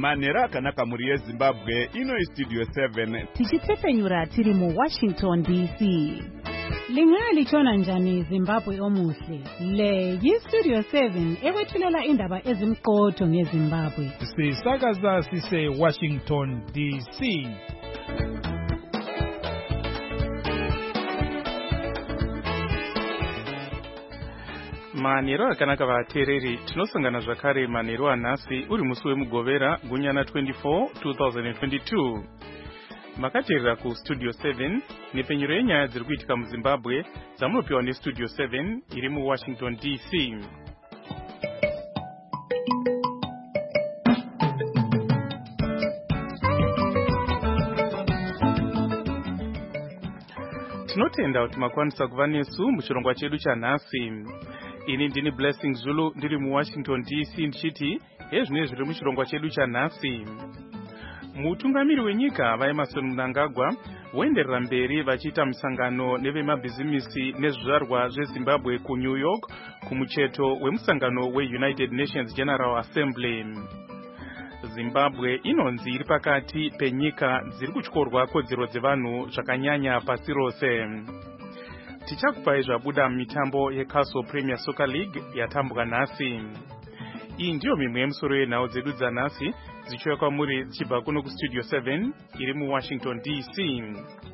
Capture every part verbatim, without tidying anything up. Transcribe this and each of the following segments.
Manera akanaka muri yeZimbabwe ino istudio seven. Tichitsepenyura tiri mu Washington D C. Lingalitshona njani Zimbabwe omuhle? Le yistudio seven ekwethulela indaba ezimqotho ngeZimbabwe. Sisakaza sise Washington D C. Manero akanaka vatereri tinosangana zvakare manero anhasi uri musi wemugovera gunyana twenty-four twenty twenty-two. Makateerera ku studio seven nepenyero yenyaya dziri kuitika muZimbabwe dzamunopiwa nestudio seven iri mu Washington D C. Tinotenda kuti makwanisa kuva nesu muchirongwa chedu chanhasi. Ini ndini Blessing Zulu ndiri mu Washington D C ndichiti hezvine zviri muchirongwa chedu chanhasi. Mutungamiri wenyika vaEmmerson Mnangagwa voenderera mberi vachiita musangano nevemabhizimisi nezvizvarwa zveZimbabwe kuNew York kumucheto wemusangano weUnited Nations General Assembly. Zimbabwe inonzi iri pakati penyika dziri kutyorwa kodzero dzevanhu zvakanyanya pasi rose. Tichakupai zvabuda mitambo yeCastle Premier Soccer League yatambwa nhasi. Iyi ndiyo mimwe yemusoro yenhau dzedu dzanhasi dzichiuya kwamuri dzichibva kuno kustudio seven iri mu Washington D C.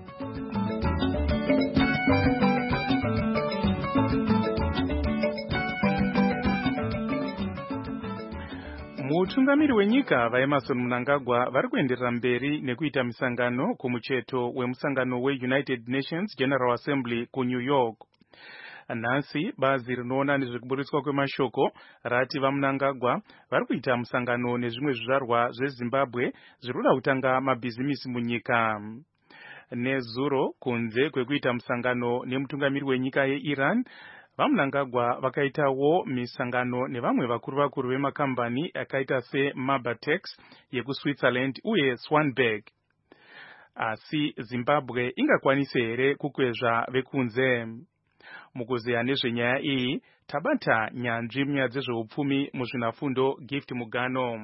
Mutungamiri wenyika vaEmmerson Mnangagwa vari kuenderera mberi nekuita misangano kumucheto wemusangano weUnited Nations General Assembly kuNew York. Nhasi bazi rinoona nezvekuburitswa kwemashoko rati vaMnangagwa vari kuita musangano nezvimwe zvizvarwa zveZimbabwe zviroda kutanga mabhizimisi munyika. Nezuro kunze kwekuita musangano nemutungamiri wenyika yeIran, vaMnangagwa vakaitawo misangano nevamwe vakuru vakuru vemakambani akaita seMabatex yekuSwitzerland uye Swanberg. Asi Zimbabwe ingakwanise here kukwezva vekunze? Mukuzeya nezvenyaya iyi tabata nyanzvi munyaya dzezveupfumi muzvinafundo Gift Mugano.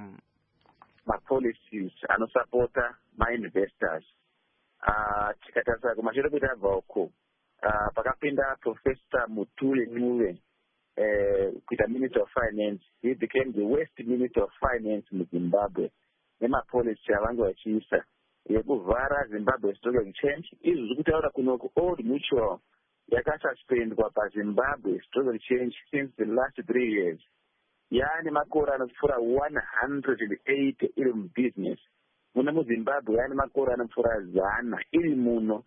Ma-policies anosapota ma-investors. Uh, tikatarisa kumashure kutabva uko uh, pakapinda Professor Mutule Nuwe uh, kuita Minister of Finance. He became the worst Minister of Finance muZimbabwe. Nema-policy avange vachiisa yekuvhara Zimbabwe Stock Exchange. Izvi zviri kutaura kunoku Old Mutual yakasuspendwa paZimbabwe Stock Exchange since the last three years. Yaane makore anopfuura one hundred eighty iri mubusiness. Muno muZimbabwe yaane makore anopfuura zana iri muno.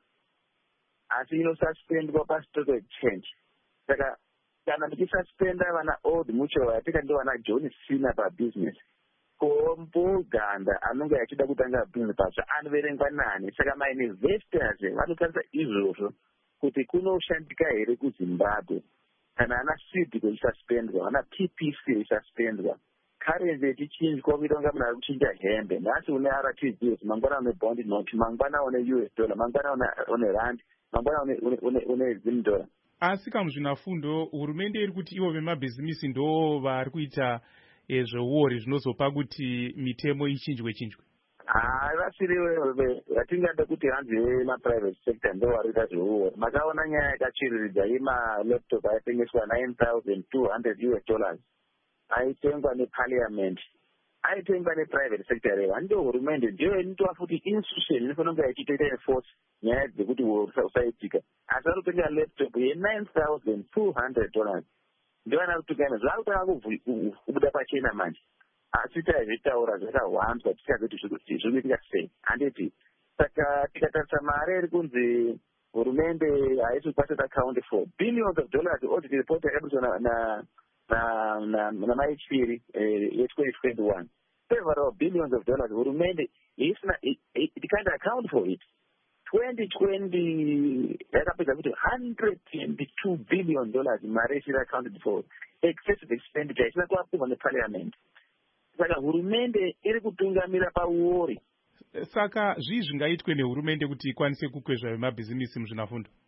Asi inosuspendwa paStock Exchange. Saka kana muchisuspenda vana Old Mutual yatika ndo vana John Cena pabusiness. Kombo ganda anonge achida kutanga business pacho anoverengwa nani. Saka ma-investors vanotarisa izvozvo kuti kunoshandika here kuZimbabwe. Kana ana Sidco ichisuspendwa, ana P P C ichisuspendwa, currency ichichinjwa kuita kunge munhu ari kuchinja hembe. Nhasi une R T G S, mangwana une bond note, mangwana une U S dollar, mangwana une rand, mangwana une une une zim dollar. Asi kamuzvinafundo hurumende iri kuti ivo vemabhizimisi ndo vari kuita ezveuori zvinozopa kuti mitemo ichinjwe chinjwe. Ah, vasiri vatingada kuti hanzi vema-private sector ndo vari kuita zveuori. Makaona nyaya yakachiriridza yema-laptop aitengeswa nine thousand two hundred U S dollars. Aitengwa neparliament. Aitengwa neprivate sector reva. Ndio hurumende ndiyo inotoa futi institution inofanira kunge ichiita enforce nyaya dzekuti usaitika. Asi vari kutenga laptop ye-nine thousand two hundred dollars. Ndio vana kutukana zvakutanga kubuda pachena manje. Asi taizvitaura zvakahwamba tichazoti zviri kuitika sei. Handiti saka tikatarisa mari iri kunzi hurumende haisi kukwanisa account for billions of dollars. Audit report yakaduswa na na na na ma-H P R ye-twenty twenty-one. Several billions of dollars hurumende isina it can't account for it. twenty twenty yakapedza kuti one hundred twenty-two billion dollars mari isina accounted for excessive expenditure isina kuapprova neparliament. Saka hurumende iri kutungamira pauori. Saka zvii zvingaitwe nehurumende kuti ikwanise kukwezva vemabhizimisi muzvinafundo?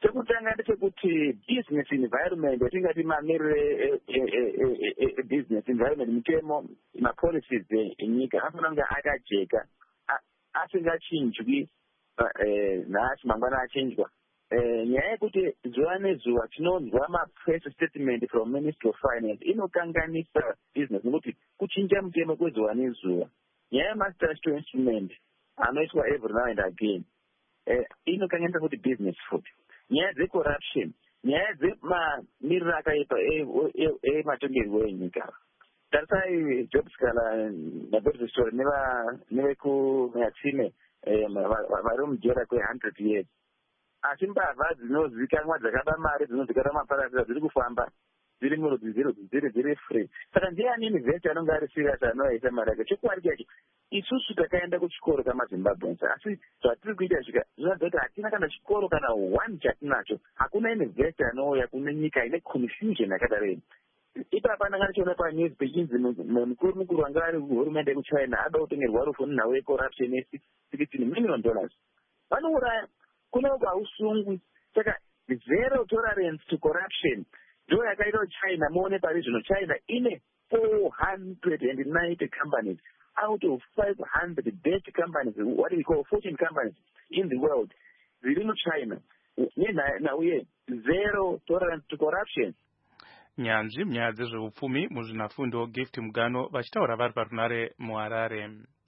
chekutanga ndechekuti business environment yatingati mamirire business environment mitemo mapolicies enyika anofanira kunge akajeka asingachinjwi nhasi mangwana achinjwa. Nyaya yekuti zuva nezuva tinonzwa ma-press statement from Ministry of Finance inokanganisa business nekuti kuchinja mutemo kwezuva nezuva. Nyaya yema-statutory instrument anoiswa every now and again inokanganisa kuti business food. Nyaya dzecorruption, nyaya dzemamiriro akaipa ematongerwo enyika. Tarisai Jobs Kala naBerzi Story nevekuNyatsime vari mujera kwe one hundred years. Asi mbavha dzinozikanwa dzakaba mari dzinozikanwa maparasita dziri kufamba dziri murudzi dziri dziri free. Saka ndiani university anonge ari serious anoisa mari yake. Chokwadi chacho isusu takaenda kuchikoro kamaZimbabweans asi zvatiri kuita zvika zvinoratidza kuti hatina kana chikoro kana one chatinacho. Hakuna university anouya kune nyika ine confusion yakadaro. Ipapa ndanga ndichiona panews pechinzi mukuru mukuru wanga ari kuhurumende yekuchina ada kutengerwa rufu nenhau yecorruption ye-sixteen million dollars. Vanouraya kunoba usungu. Saka zero tolerance to corruption ndo yakaita China. Muone pari zvino China ine four hundred ninety companies out of five hundred best companies, what we call fortune companies in the world, ziri muChina. Nauye zero tolerance to corruption. Nyanzvi munyaya dzezveupfumi muzvinafundo Gift Mugano vachitaura vari parunare muHarare.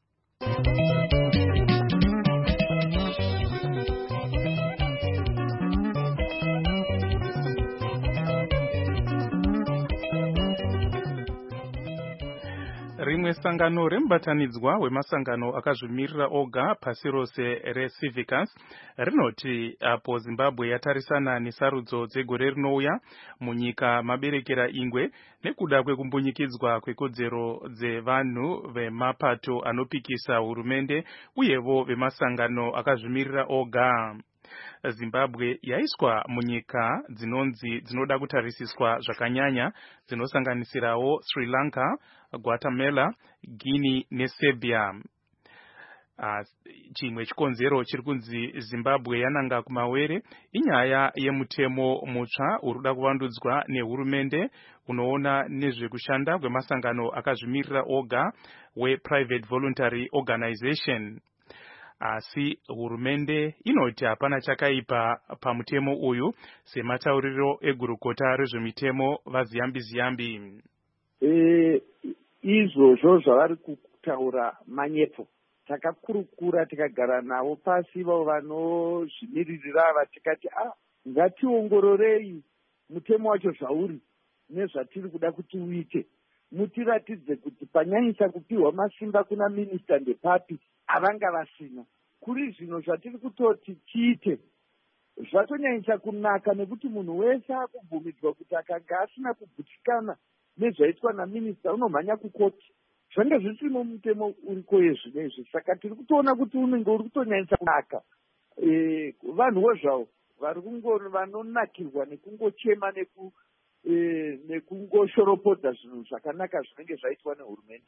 Rimwe sangano remubatanidzwa wemasangano akazvimirira oga pasi rose reCivicus rinoti apo Zimbabwe yatarisana nesarudzo dzegore rinouya munyika maberekera ingwe nekuda kwekumbunyikidzwa kwekodzero dzevanhu vemapato anopikisa hurumende uyevo vemasangano akazvimirira oga. Zimbabwe yaiswa munyika dzinonzi dzinoda kutarisiswa zvakanyanya dzinosanganisirawo Sri Lanka, Guatemala, Guinea neSerbia. Uh, chimwe chikonzero chiri kunzi Zimbabwe yananga kumawere inyaya yemutemo mutsva uruda kuvandudzwa nehurumende unoona nezvekushanda kwemasangano akazvimirira oga we-Private Voluntary Organization. Asi hurumende inoti hapana chakaipa pamutemo uyu sematauriro egurukota rezvemitemo vaZiyambi Ziyambi. E, izvozvo zvavari kutaura manyepo takakurukura tikagara navo pasi vavo vanozvimiririra ava tikati ah ngationgororei mutemo wacho zvauri nezvatiri kuda kuti uite. Mutiratidze kuti panyanyisa kupiwa masimba kuna minista ndepapi avanga vasina. Kuri zvino zvatiri kutoti tiite zvatonyanyisa kunaka nekuti munhu wese akubvumidzwa kuti akanga asina kubvutikana nezvaitwa naminista unomhanya kukoti. Zvanga zvisimo mutemo uriko yezvinezvi. Saka tiri kutoona kuti unenge uri kutonyanyisa kunaka. E, vanhuwo zvavo vari kungori vanonakirwa nekungochema neku E, nekungoshoropodza zvinhu zvakanaka zvinenge zvaitwa nehurumende.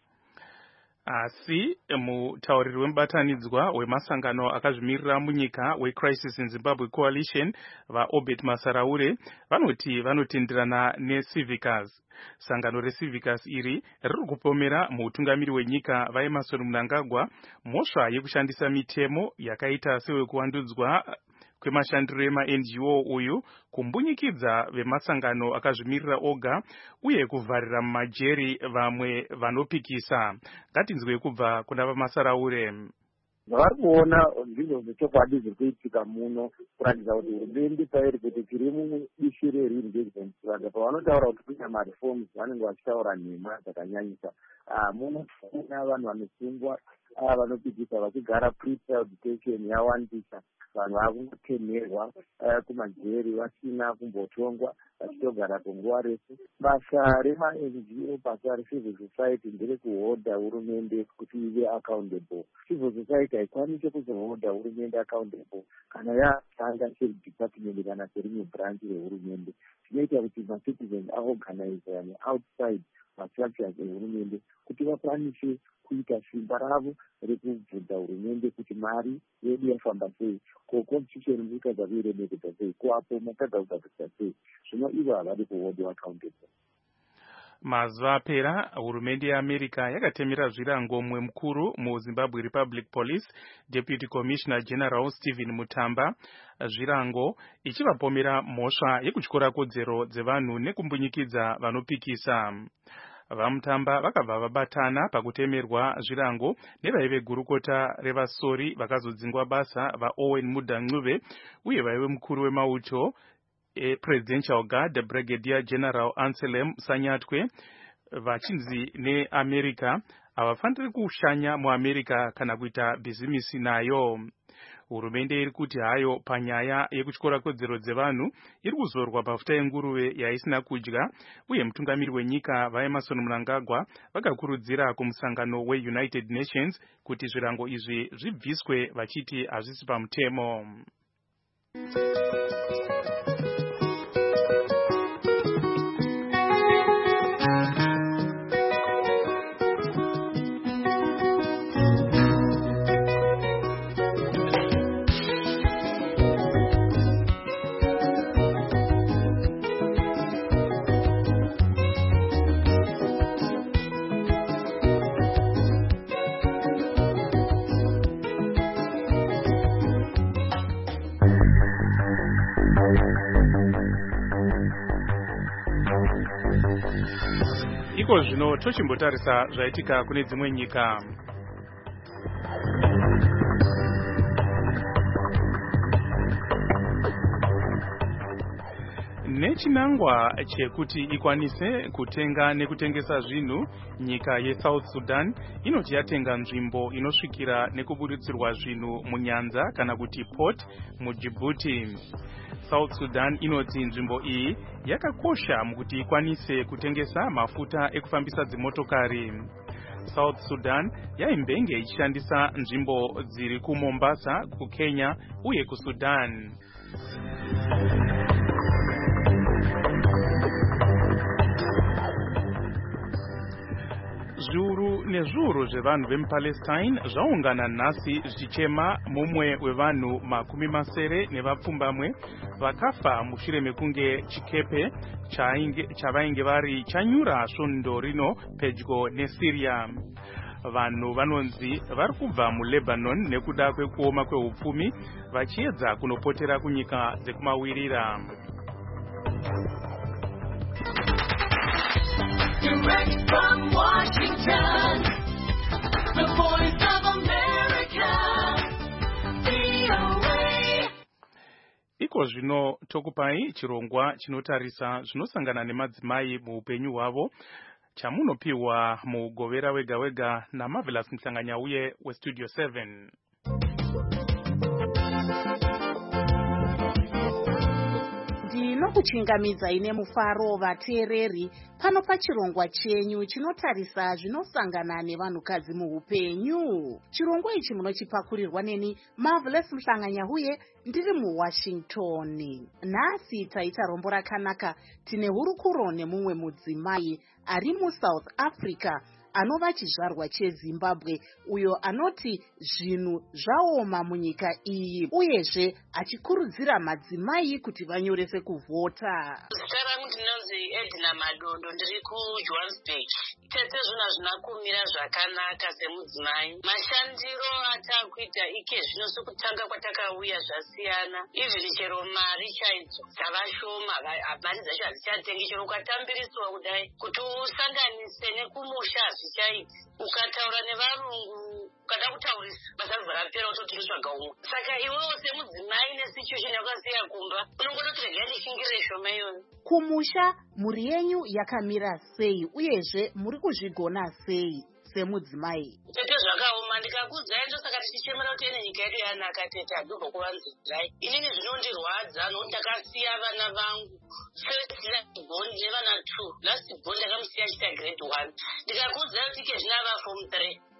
Asi mutauriri wemubatanidzwa wemasangano akazvimirira munyika weCrisis in Zimbabwe Coalition vaObert Masaraure vanoti vanotenderana neCivicus. Sangano reCivicus iri riri kupomera muutungamiri wenyika vaEmmerson Mnangagwa mhosva yekushandisa mitemo yakaita sewekuvandudzwa kwemashandiro ema-N G O uyu kumbunyikidza vemasangano akazvimirira oga uye kuvharira mumajeri vamwe vanopikisa. Ngatinzwe kubva kuna vaMasaraure. Zvavari kuona ndizvo zvechokwadi zviri kuitika muno kuratidza kuti hurumende pairi kuti tiri mudishi re-reengagement kuratidza pavanotaura kuti kuita mareforms vanenge vachitaura nhema dzakanyanyisa. Munofuna vanhu vanosungwa vanopikisa vachigara pre-trial detention yawandisa. Vanhu vakungotemerwa kumajeri vasina kumbotongwa vachitogara kwenguva refu. Basa rema-N G O basa recivil society nderekuhodha hurumende kuti ive accountable. Civil society haikwanisi kuzohodha hurumende accountable kana yatanga seri department kana serimwe branch rehurumende. Zvinoita kuti macitizens aorganize yani outside mastructures ehurumende kuti vakwanise kuita simba ravo rekubvunza hurumende kuti mari yedu yafamba sei, ko constitution munyika dzavairemekedza sei, ko apo matadza kugadzirisa sei. Zvino ivo havadi kuhold accountable. Mazuva apera hurumende yeAmerica yakatemera zvirango mumwe mukuru muZimbabwe Republic Police Deputy Commissioner General Stephen Mutamba, zvirango ichivapomera mhosva yekutyora kodzero dzevanhu nekumbunyikidza vanopikisa. Vamutamba vakabva vabatana pakutemerwa zvirango nevaive gurukota revasori vakazodzingwa basa vaOwen Mudancuve uye vaive mukuru wemauto e Presidential Guard Brigadier General Anselm Sanyatwe, vachinzi neAmerica havafaniri kushanya muAmerica kana kuita bhizimisi nayo. Hurumende iri kuti hayo panyaya yekutyora kodzero dzevanhu iri kuzorwa pafuta yenguruve yaisina kudya, uye mutungamiri wenyika vaEmerson Mnangagwa vakakurudzira kumusangano weUnited Nations kuti zvirango izvi zvibviswe vachiti hazvisi pamutemo. Iko zvino tochimbotarisa zvaitika kune dzimwe nyika. Nechinangwa chekuti ikwanise kutenga nekutengesa zvinhu, nyika yeSouth Sudan inoti yatenga nzvimbo inosvikira nekuburitsirwa zvinhu munyanza kana kuti port muDjibouti. South Sudan inoti nzvimbo iyi yakakosha mukuti ikwanise kutengesa mafuta ekufambisa dzimotokari. South Sudan yaimbenge ichishandisa nzvimbo dziri kuMombasa, kuKenya uye kuSudan. Zviuru nezviuru zvevanhu vemuPalestine zvaungana nhasi zvichichema mumwe wevanhu makumi masere nevapfumbamwe vakafa mushure mekunge chikepe chavainge vari chanyura svondo rino pedyo neSyria. Vanhu vanonzi vari kubva muLebanon nekuda kwekuoma kweupfumi vachiedza kunopotera kunyika dzekumawirira. Direct from Washington, the voice of America, V O A. Iko zvino tokupai chirongwa chinotarisa zvinosangana nemadzimai muupenyu hwavo, chamunopiwa mugovera wega wega naMarvelous Mhlanganyauye weStudio seven. Ndinokuchingamidza ine mufaro vateereri pano pachirongwa chenyu chinotarisa zvinosangana nevanhukadzi muupenyu. Chirongwa ichi munochipakurirwa neni Marvelous Mhlanganyauye ndiri muWashington. Nhasi taita rombo rakanaka, tine hurukuro nemumwe mudzimai ari muSouth Africa anova chizvarwa cheZimbabwe, uyo anoti zvinhu zvaoma munyika iyi, uyezve achikurudzira madzimai kuti vanyorese kuvhota. Zita rangu ndinonzi Edna Madondo, ndiri kuJohannesburg. Tete zvinhu hazvina kumira zvakanaka semudzimai. Mashandiro atakuita ike zvino sokutanga kwatakauya zvasiyana. Even chero mari chaidzo dzavashoma, mari dzacho hadzichatengi. Chero ukatambiriswa kudai kuti usanganise nekumusha hazvichaiti. Ukataura nevarungu kada kutaurisa basa rapera utoti unotsvaga umwe. Saka iwewo semudzimai nesituation yakasiya kumba unongodoti regai ndifingire shoma iyoni. Kumusha mhuri yenyu yakamira sei uyezve muri kuzvigona sei semudzimai? Tete zvakaoma, ndikakudzai ndosaka tichichemera kuti ine nyika yedu yanaka tete hadhubva kuvanzirai. Inini zvinondirwadza nokuti ndakasiya vana vangu first last born nevana two. Last born ndakamusiya achita grade one. Ndikakudzai kuti ike zvinava form three.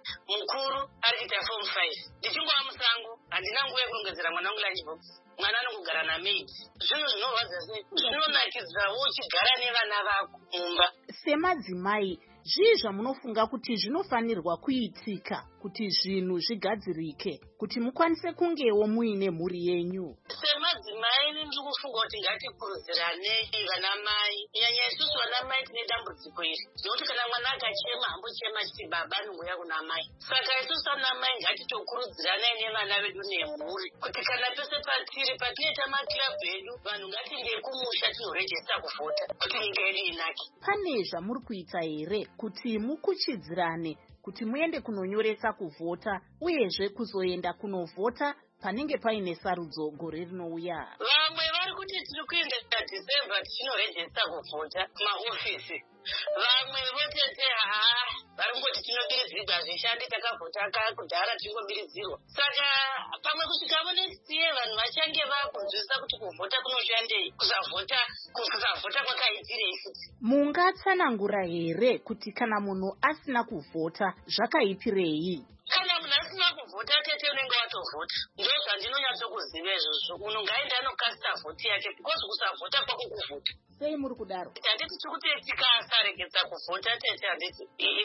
mukuru ari kuita form five. Ndichingova musango, handina nguva yekurongedzera mwana wangu lunchbox. Mwana anongogara namaid. Zvinhu zvinorwadza sei? Zvinonakidzirawo uchigara nevana vako mumba. Semadzimai, zvii zvamunofunga kuti zvinofanirwa kuitika kuti zvinhu zvigadzirike, kuti mukwanise kungewo muine mhuri yenyu? Semadzimai ndiri kufunga kuti ngatikurudziranei vanamai. Kunyanya isusu vanamai tine dambudziko iri. Nokuti kana mwana akachema hambochema chiti baba nongouya kuna mai. Saka isusu vanamai ngatitokurudziranai nevana vedu nemhuri. Kuti kana pese patiri patinoita makirabhu edu, vanhu ngatiende kumusha tinorejesta kuvhota kuti nyika yedu inake. Pane zvamuri kuita here kuti mukuchidzirane kuti muende kunonyoresa kuvhota uyezve kuzoenda kunovhota panenge paine sarudzo gore rinouya? Vamwe vari kuti tiri kuenda December tichinorejesta kuvhota kumaofisi. Vamwe votete haa varingoti tinobiridzirwa zvishandi takavhota kudhara tingobiridzirwa. Saka pamwe kusvikavo next year vanhu vachange vakunzwisisa kuti kuvhota kunoshandei, kusavhota kusavhota kwakaitirei futi. Mungatsanangura here kuti kana munhu asina kuvhota zvakaitirei? Kana munhu asina kuvhota tete unenge watovhota. Ndo zvandinonyatsokuziva izvozvo. Munhu ngaenda anokasita vhoti yake because kusavhota kwako kuvhota. Sei muri kudaro? Handiti tiri kuti tikasaregedza kuvhota tete, handiti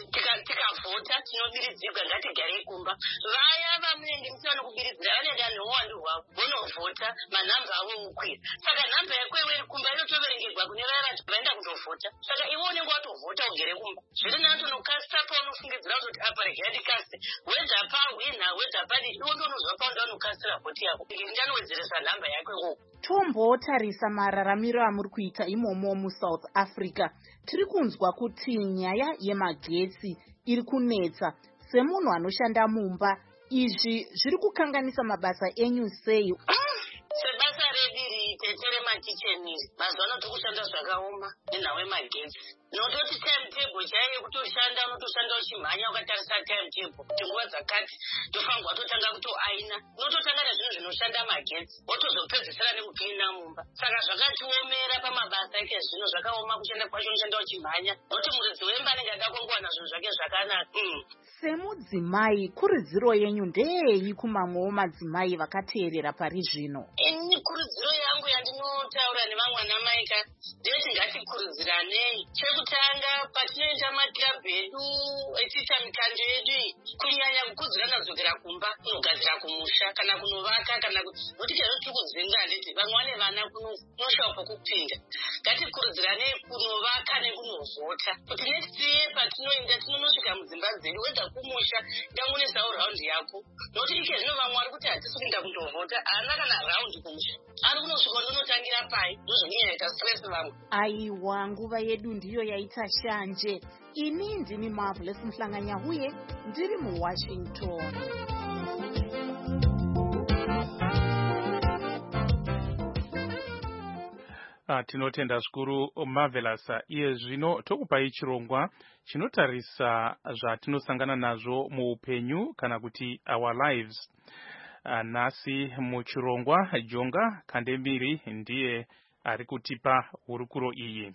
tikavhota tinobiridzirwa, ngatigarei kumba. Vaya vamunenge musina kubiridzira vanoenda neuwandu hwavo vonovhota, manhamba avo okwira. Saka nhamba yako iwe iri kumba inotoverengerwa kune vaya vati vaenda kutovhota. Saka iwe unenge watovhota ugere kumba. Zviri nato nokasita paunofungidzira kuti apa regai ndikaste. Wedza pahwina, wedza padii, iwe ndonozva paunda unokasira vhoti yako. Ndinowedzeresa nhamba yako iwowo. Tombotarisa mararamiro amuri kuita imomo muSouth Africa. Tiri kunzwa kuti nyaya yemagetsi iri kunetsa. Semunhu anoshanda mumba, izvi zviri kukanganisa mabasa enyu sei? Sebasa rediri tetere makicheni mazuva ano tokushanda zvakaoma nenhau yemagetsi. Nototi timetable chaiyo kutoshanda unotoshanda uchimhanya ukatarisa timetable kuti nguva dzakati tofanirwa watotanga kutoaina. Unototanga nezvinhu zvinoshanda magetsi wotozopedzisira nekukirina mumba. Saka zvakatiomera pamabasa eke zvino zvakaoma kushanda kwacho unoshanda uchimhanya. Noti muridzi wemba anenge ada kungowana zvinhu zvake zvakanaka. Semudzimai, kurudziro yenyu ndei kumamwewo madzimai vakateerera pari zvino? Ini kurudziro yangu yandinotaura nevamwe vanamai ka ndeti ngatikurudziranei. Chekutanga patinoita makirabhu edu etiita mikando yedu iyi, kunyanya kukudzirana dzokera kumba kunogadzira kumusha kana kunovaka kana nokuti chero tiri kudzinga handiti vamwe vane vana kunoshawa pokupinda. Ngatikurudziranei kunovaka nekunovhota kuti next year patinoenda tinonosvika mudzimba dzedu wedza kumusha ndamunesawo raundi yako. Nokuti ike zvino vamwe vari kuti hatisi kuenda kundovhota haana kana raundi kumusha. Ari kunosvika ndonotangira pai ndozvonyanya stress vamwe. Aiwa, nguva yedu ndiyo yaita shanje. Ini ndini Marvelous Mhlanganya huye ndiri muWashington. Ah, tinotenda zvikuru Marvelous. Iye zvino tokupai chirongwa chinotarisa zvatinosangana nazvo muupenyu kana kuti our lives. Ah, nasi muchirongwa Jonga Kandemiri ndiye ari kutipa hurukuro iyi.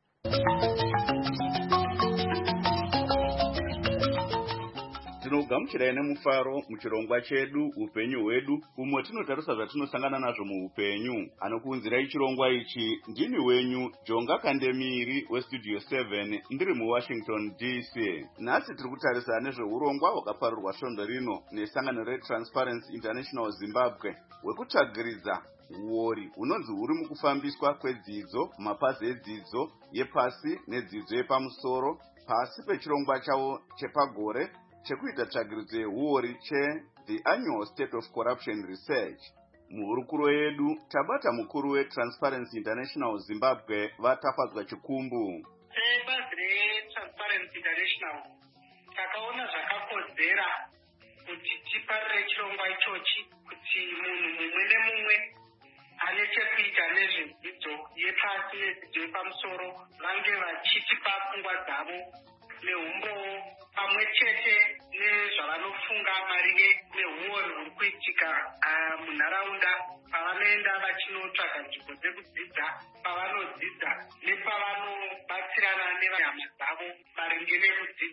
Tinogamuchirai nemufaro muchirongwa chedu upenyu hwedu, umwe tinotarisa zvatinosangana nazvo muupenyu. Anokuunzirai chirongwa ichi ndini wenyu Jonga Kandemiri westudio seven ndiri muWashington D C. Nhasi tiri kutarisa nezveurongwa hwakaparirwa svondo rino nesangano reTransparency International Zimbabwe hwekutsvagiridza uori hunonzi huri mukufambiswa kwedzidzo mapazi edzidzo yepasi nedzidzo yepamusoro pasi pechirongwa chavo chepagore chekuita tsvagiridzo yehuori cheThe Annual State of Corruption Research. Muhurukuro yedu tabata mukuru weTransparency International Zimbabwe vatafadzwa chikumbu. Sebazi reTransparency International takaona zvakakodzera kuti tiparire chirongwa ichochi kuti munhu mumwe nemumwe ane chekuita nezvedzidzo yepasi nedzidzo yepamusoro vange vachitipa pfungwa dzavo neumbowo pamwe chete nezvavanofunga maringe neuori huri kuitika munharaunda pavanoenda vachinotsvaga nzvimbo dzekudzidza, pavanodzidza nepavanobatsirana nevahama dzavo maringe nekudzidza.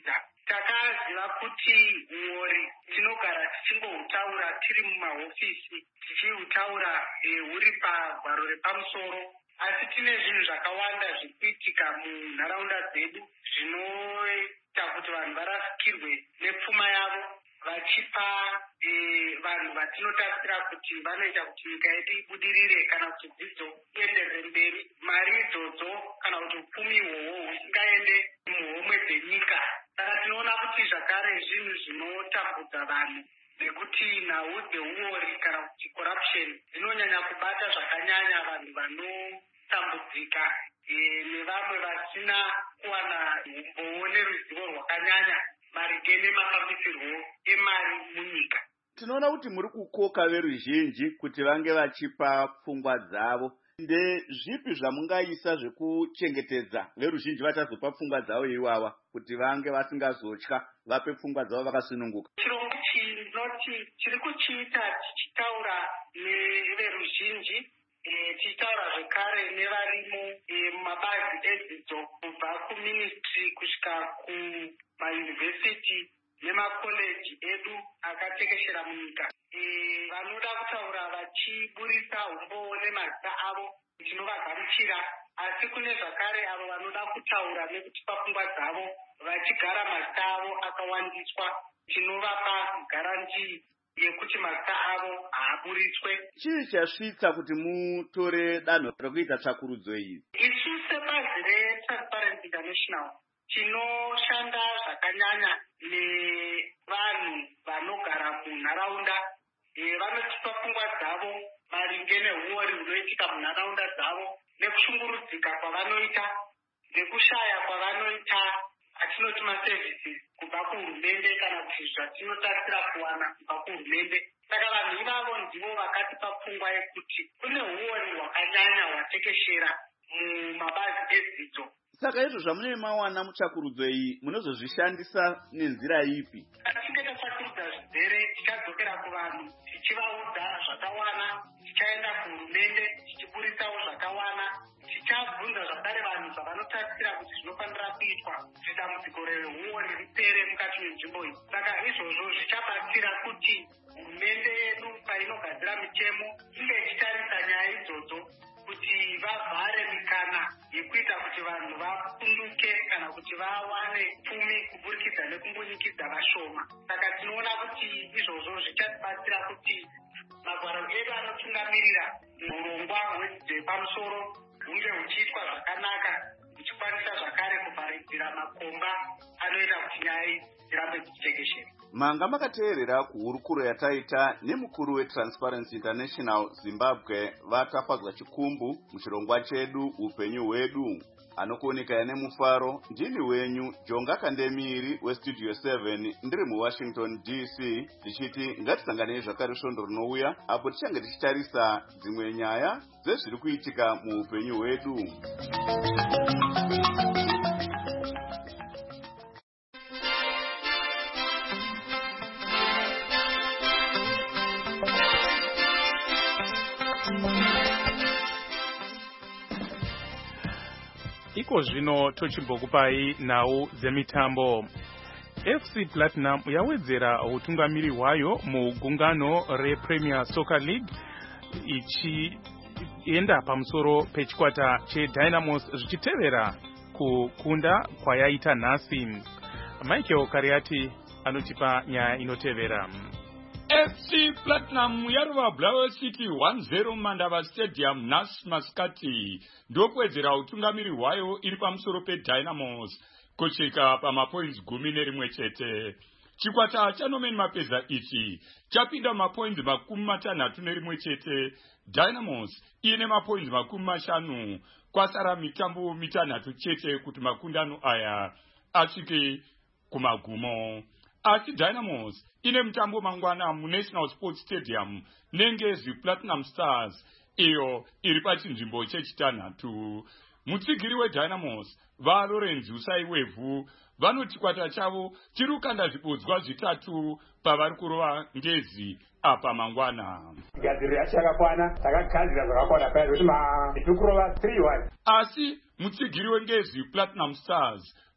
takaziva kuti mori tinogara tichingoutaura tiri mumahofisi tichiutaura huri pagwaro repamusoro, asi tine zvinhu zvakawanda zvikuitika munharaunda dzedu zvinoita kuti vanhu varasikirwe nepfuma yavo, vachipa vanhu vatinotarisira kuti vanoita kuti nyika yedu ibudirire kana kuti dzidzo ienderere mberi, mari idzodzo kana kuti upfumi ihwohwo husingaende muhomwe dzenyika. Saka tinoona kuti zvakare zvinhu zvinotambudza vanhu nekuti nhau dzeuori kana kuti corruption dzinonyanya kubata zvakanyanya vanhu vanotambudzika nevamwe vasina kuwana umbowo neruzivo rwakanyanya maringe nemafambisirwo emari munyika. Tinoona kuti muri kukoka veruzhinji kuti vange vachipa pfungwa dzavo. Ndezvipi zvamungaisa zvekuchengetedza veruzhinji vachazopa pfungwa dzavo iwawa kuti vange vasingazotya vape pfungwa dzavo vakasununguka? Chirongwa chinoti chiri kuchiita tichitaura neveruzhinji, tichitaura zvekare nevarimo mumabazi edzidzo kubva kuministry kusvika kumayunivhesiti nemakoleji edu akatekeshera munyika. Vanoda kutaura vachiburisa umbowo nemazita avo tinovagamuchira, asi kune zvakare avo vanoda kutaura nekutipa pfungwa dzavo vachigara mazita avo akawandiswa, tinovapa garanti yekuti mazita avo haaburitswe. Chii chasvitsa kuti mutore danho rekuita tsvakurudzo iyi? Isu sebazi reTransparency International tinoshanda zvakanyanya nevanhu vanogara munharaunda, vanotipa pfungwa dzavo maringe neuori hunoitika munharaunda dzavo, nekushungurudzika kwavanoita, nekushaya kwavanoita atinoti maservices kubva kuhurumende kana kuti zvatinotarisira kuwana kubva kuhurumende. Saka vanhu ivavo ndivo vakatipa pfungwa yekuti kune uori hwakanyanya hwatekeshera mumabazi edzidzo. Saka izvo zvamunenge mawana mutsvakurudzo iyi munozozvishandisa nenzira ipi? Tichinge tatsvakurudza zvizere tichadzokera kuvanhu tichivaudza zvakawana, tichaenda kuhurumende tichiburisawo zvakawana, tichabvunza zvakare vanhu zvavanotarisira kuti zvinofanira kuitwa kuti dambudziko reuori ripere mukati menzvimbo iyi. Saka izvozvo zvichabatsira kuti hurumende yedu painogadzira mitemo inge ichitarisa nyaya idzodzo kuti vavhare mikana yekuita kuti vanhu vapunduke kana kuti vawane pfumi kuburikidza nekumbunyikidza vashoma. Saka tinoona kuti izvozvo zvichatibatsira kuti magwaro edu anotungamirira urongwa hwedzidzo yepamusoro hunge huchiitwa zvakanaka, huchikwanisa zvakare kuvharidzira makomba anoita kuti nyaya dzirambe dzichitekeshera. Manga makateerera kuhurukuro yataita nemukuru weTransparency International Zimbabwe vatafadzwa chikumbu muchirongwa chedu upenyu hwedu. Anokuoneka nemufaro ndini wenyu Jonga Kandemiri weStudio seven ndiri muWashington D C, tichiti ngatisanganei zvakare svondo rinouya apo tichange tichitarisa dzimwe nyaya dzezviri kuitika muupenyu hwedu. Iko zvino tochimbokupai nhau dzemitambo. F C Platinum yawedzera utungamiri hwayo mugungano rePremier Soccer League ichienda pamusoro pechikwata cheDynamos zvichitevera kukunda kwayaita nhasi. Michael Kariati anotipa nyaya inotevera. F C Platinum yarova Bulawayo City one zero Mandava Stadium nhasi masikati ndokuwedzera utungamiri hwayo iri pamusoro peDynamos kusvika pamapoints gumi nerimwe chete. Chikwata chaNorman Mapeza ichi chapinda mapoints makumi matanhatu nerimwe chete, Dynamos ine mapoints makumi mashanu, kwasara mitambo mitanhatu chete kuti makundano aya asvike kumagumo. Asi Dynamos ine mutambo mangwana muNational Sports Stadium nengezi Platinum Stars iyo iri pachinzvimbo chechitanhatu. Mutsigiri weDynamos vaLawrence Usaiwevu vanoti kwata chavo chiri kukanda zvibodzwa zvitatu pavari kurova ngezi apa mangwana. Gadziriro yacho yakakwana, takagadzira zvakakwana paya kuti ma tiri kurova three one. Asi mutsigiri wengezi Platinum Stars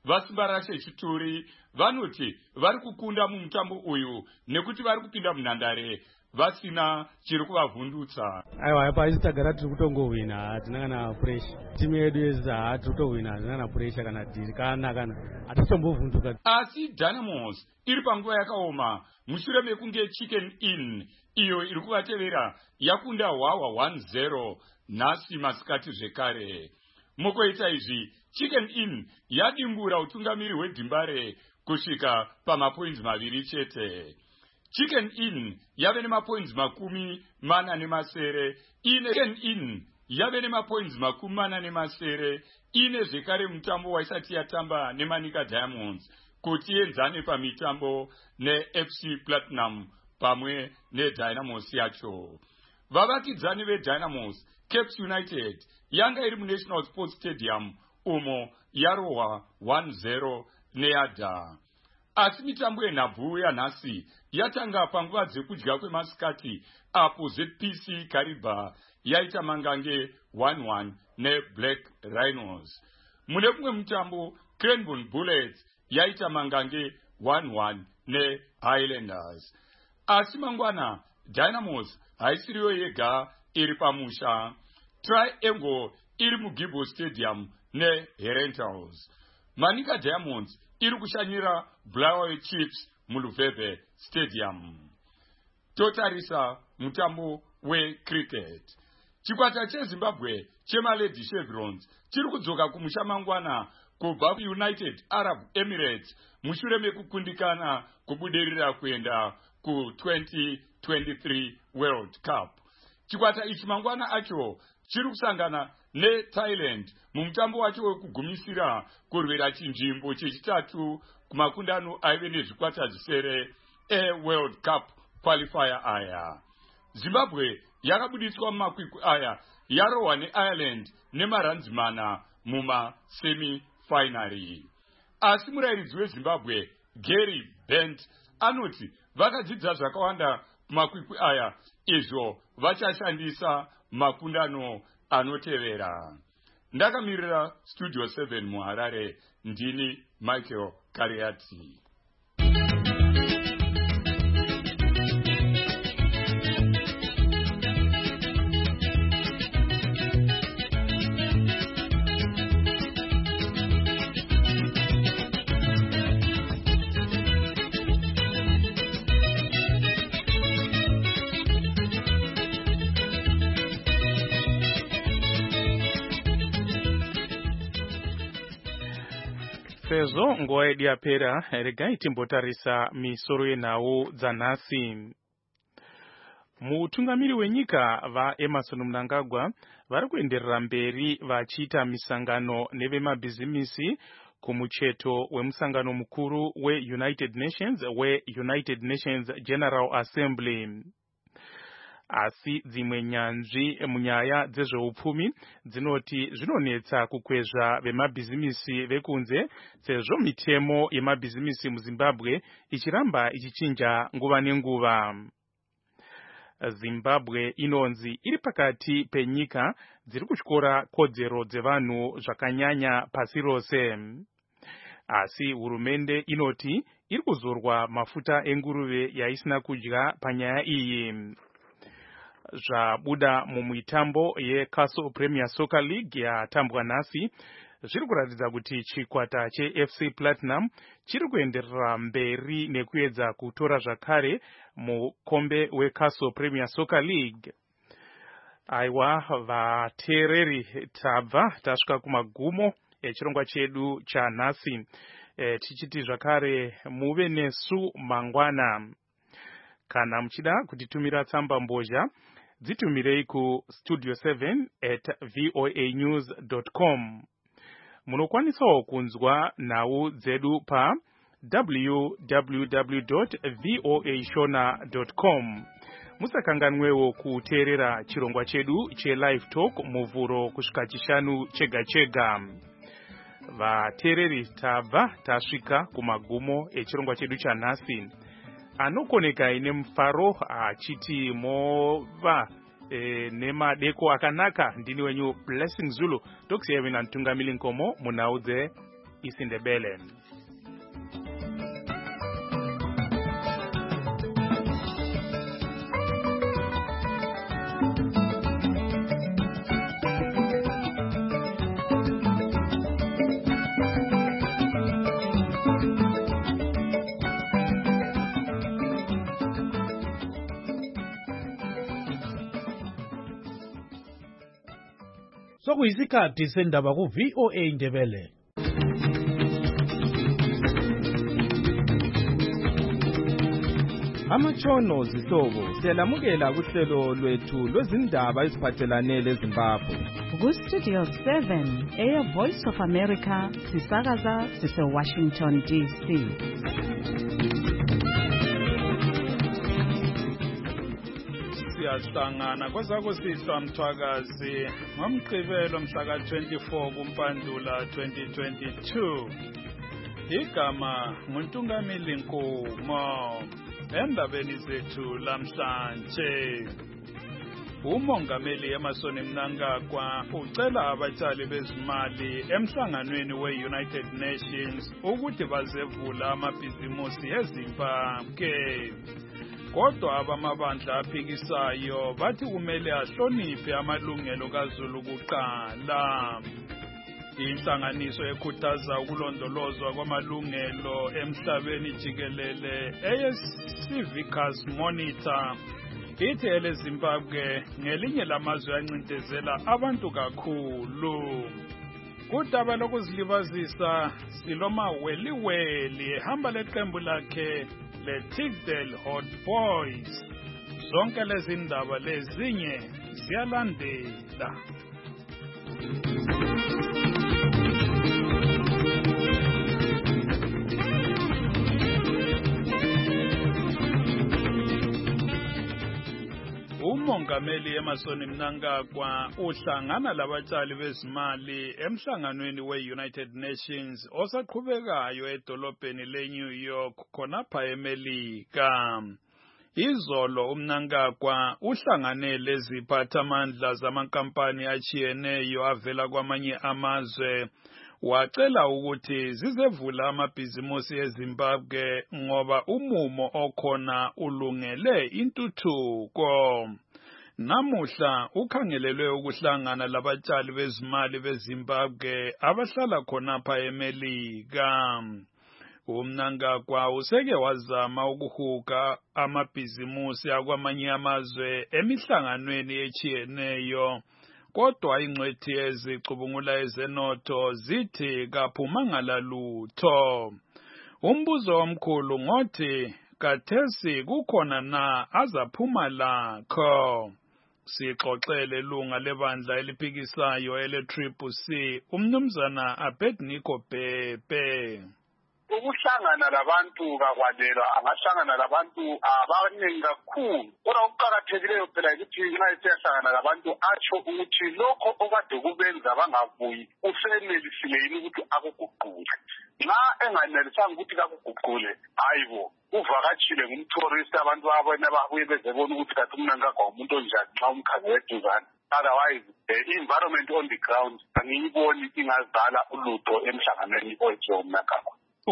vasimba rashe chituri vanoti vari kukunda mumutambo uyu nekuti vari kupinda munhandare vasina chiri kuvavhundutsa. Aiwa, paisi tagara tiri kutongohwina, hatina kana puresha. Timu yedu yese hatiri kutohwina, hatina kana puresha kana dhiri kana kana hatitombovhunduka. Asi Dynamos iri panguva yakaoma mushure mekunge Chicken Inn iyo iri kuvatevera yakunda Hwawa one zero nhasi masikati zvekare. Mukoita izvi Chicken Inn yadimbura utungamiri hwedhimbare kusvika pamapoints maviri chete. Chicken Inn yave nemapoints makumi mana nemasere, ine Chicken Inn yave nemapoints makumi mana nemasere, ine zvekare mutambo waisati yatamba neManika Diamonds kuti enzane pamitambo neF C Platinum pamwe neDynamos yacho. Vavakidzani veDynamos, Cape United, yanga iri muNational Sports Stadium umo yarohwa one zero neYada. Asi mitambo yenhabvu yanhasi yatanga panguva dzekudya kwemasikati apo Z P C Kariba yaita mangange one one neBlack Rhinos. Mune mumwe mutambo Cranbourne Bullets yaita mangange one one neHighlanders. Asi mangwana Dynamos haisiriyo yega iri pamusha. Triangle iri muGibo Stadium neHerentals. Manika Diamonds iri kushanyira Bulawayo Chiefs muLuveve Stadium. Totarisa mutambo wecricket. Chikwata cheZimbabwe chemalady Chevrons chiri kudzoka kumusha mangwana kubva kuUnited Arab Emirates mushure mekukundikana kubudirira kuenda ku twenty twenty-three World Cup. Chikwata ichi mangwana acho chiri kusangana neThailand mumutambo wacho wekugumisira kurwira chinzvimbo chechitatu kumakundano aive nezvikwata zvisere eWorld Cup qualifier aya. Zimbabwe yakabudiswa mumakwikwi aya yarohwa neIreland nemaranzi mana muma semi-finary. Asi murairidzi weZimbabwe Gary Bent anoti vakadzidza zvakawanda kumakwikwi aya izvo vachashandisa makundano anotevera. Ndakamirira Studio seven muHarare, ndini Michael Kariati. Sezvo nguva yedu yapera, regai timbotarisa misoro yenhau dzanhasi. Mutungamiri wenyika vaEmmerson Mnangagwa vari kuenderera mberi vachiita misangano nevemabhizimisi kumucheto wemusangano mukuru weUnited Nations weUnited Nations General Assembly. Asi dzimwe nyanzvi munyaya dzezveupfumi dzinoti zvinonetsa kukwezva vemabhizimisi vekunze sezvo mitemo yemabhizimisi muZimbabwe ichiramba ichichinja nguva nenguva. Zimbabwe inonzi iri pakati penyika dziri kutyora kodzero dzevanhu zvakanyanya pasi rose. Asi hurumende inoti iri kuzorwa mafuta enguruve yaisina kudya panyaya iyi. Zvabuda mumuitambo yeCastle Premier Soccer League yatambwa nhasi zviri kuratidza kuti chikwata cheF C Platinum chiri kuenderera mberi nekuedza kutora zvakare mukombe weCastle Premier Soccer League. Aiwa vateereri, tabva tasvika kumagumo echirongwa chedu chanhasi. E, tichiti zvakare muve nesu mangwana. Kana muchida kutitumira tsamba mbozha, dzitumirei ku studio seven at voa news dot com. Munokwanisawo kunzwa nhau dzedu pa w w w dot voa shona dot com. Musakanganwewo kuteerera chirongwa chedu che live talk muvhuro kusvika chishanu chega chega. Vateereri, tabva tasvika kumagumo echirongwa chedu chanhasi. Anokoneka ine mufaro achiti mova e, nemadeko akanaka. Ndini wenyu Blessing Zulu, tokusiyavina mtungamili nkomo munhau dze isiNdebele. Sokuyisikhathi sendaba ku V O A Indebele. Amatshono zihlobo siyalamukela kuhlelo lwethu lwezindaba eziphathelane leZimbabwe. Ku Studio seven eya Voice of America sisakaza sise Washington D C. Siyahlangana kwazakusisa Mthwakazi ngomgqibelo mhla ka twenty-four kuMpandula twenty twenty-two. Igama nguNtungamili Nkumo. Endabeni zethu lamhlanje, umongameli Emmerson Mnangagwa ucela abatshali bezimali emhlanganweni we-United Nations ukuthi bazevula amabhizimusi eZimbabwe. Kodwa abamabandla aphikisayo bathi kumele ahloniphe amalungelo kaZulu kuqala. Inhlanganiso ekhuthaza ukulondolozwa kwamalungelo emhlabeni jikelele eyeCivicus Monitor ithi eleZimbabwe ngelinye lamazwe ancindezela abantu kakhulu. Kudaba lokuzilibazisa siloma weliweli ehamba leqembu lakhe leTigdale Hot Boys. Zonke lezi ndaba lezinye ziyalandela. Umongameli Emmerson Mnangagwa uhlangana labatshali bezimali emhlanganweni we-United Nations osaqhubekayo edolobheni leNew York khonapha eMelika. Izolo uMnangagwa uhlangane leziphathamandla zamankampani achiyeneyo avela kwamanye amazwe. Wacela ukuthi zizevula amabhizimusi eZimbabwe ngoba umumo okhona ulungele intuthuko. Namuhla ukhangelelwe ukuhlangana labatshali bezimali beZimbabwe abahlala khonapha eMelika. uMnangagwa useke wazama ukuhuga amabhizimusi akwamanye amazwe emihlanganweni echiyeneyo, kodwa ingcwethi ezicubungula ezenotho zithi kaphumanga lalutho. Umbuzo omkhulu ngothi kathesi kukhona na azaphuma lakho. Sixoxele lunga lebandla eliphikisayo ele-Triple C umnumzana Abednego Bhebhe. Ukuhlangana labantu kakwanela, angahlangana labantu abaningi kakhulu. Kodwa okuqakathekileyo phela ukuthi nxa siyahlangana labantu atsho ukuthi lokho okade kubenza bangavuyi usenelisile yini ukuthi akuguqule. Nxa enganelisanga ukuthi kakuguqule, hayibo uvakatshile ngumtourist abantu abona babuye bezebona ukuthi kathi uMnangagwa umuntu onjani nxa umkhazi weduzane. Otherwise, the environment on the ground angiyiboni ingazala ulutho emhlanganweni oyithiwa uMnangagwa.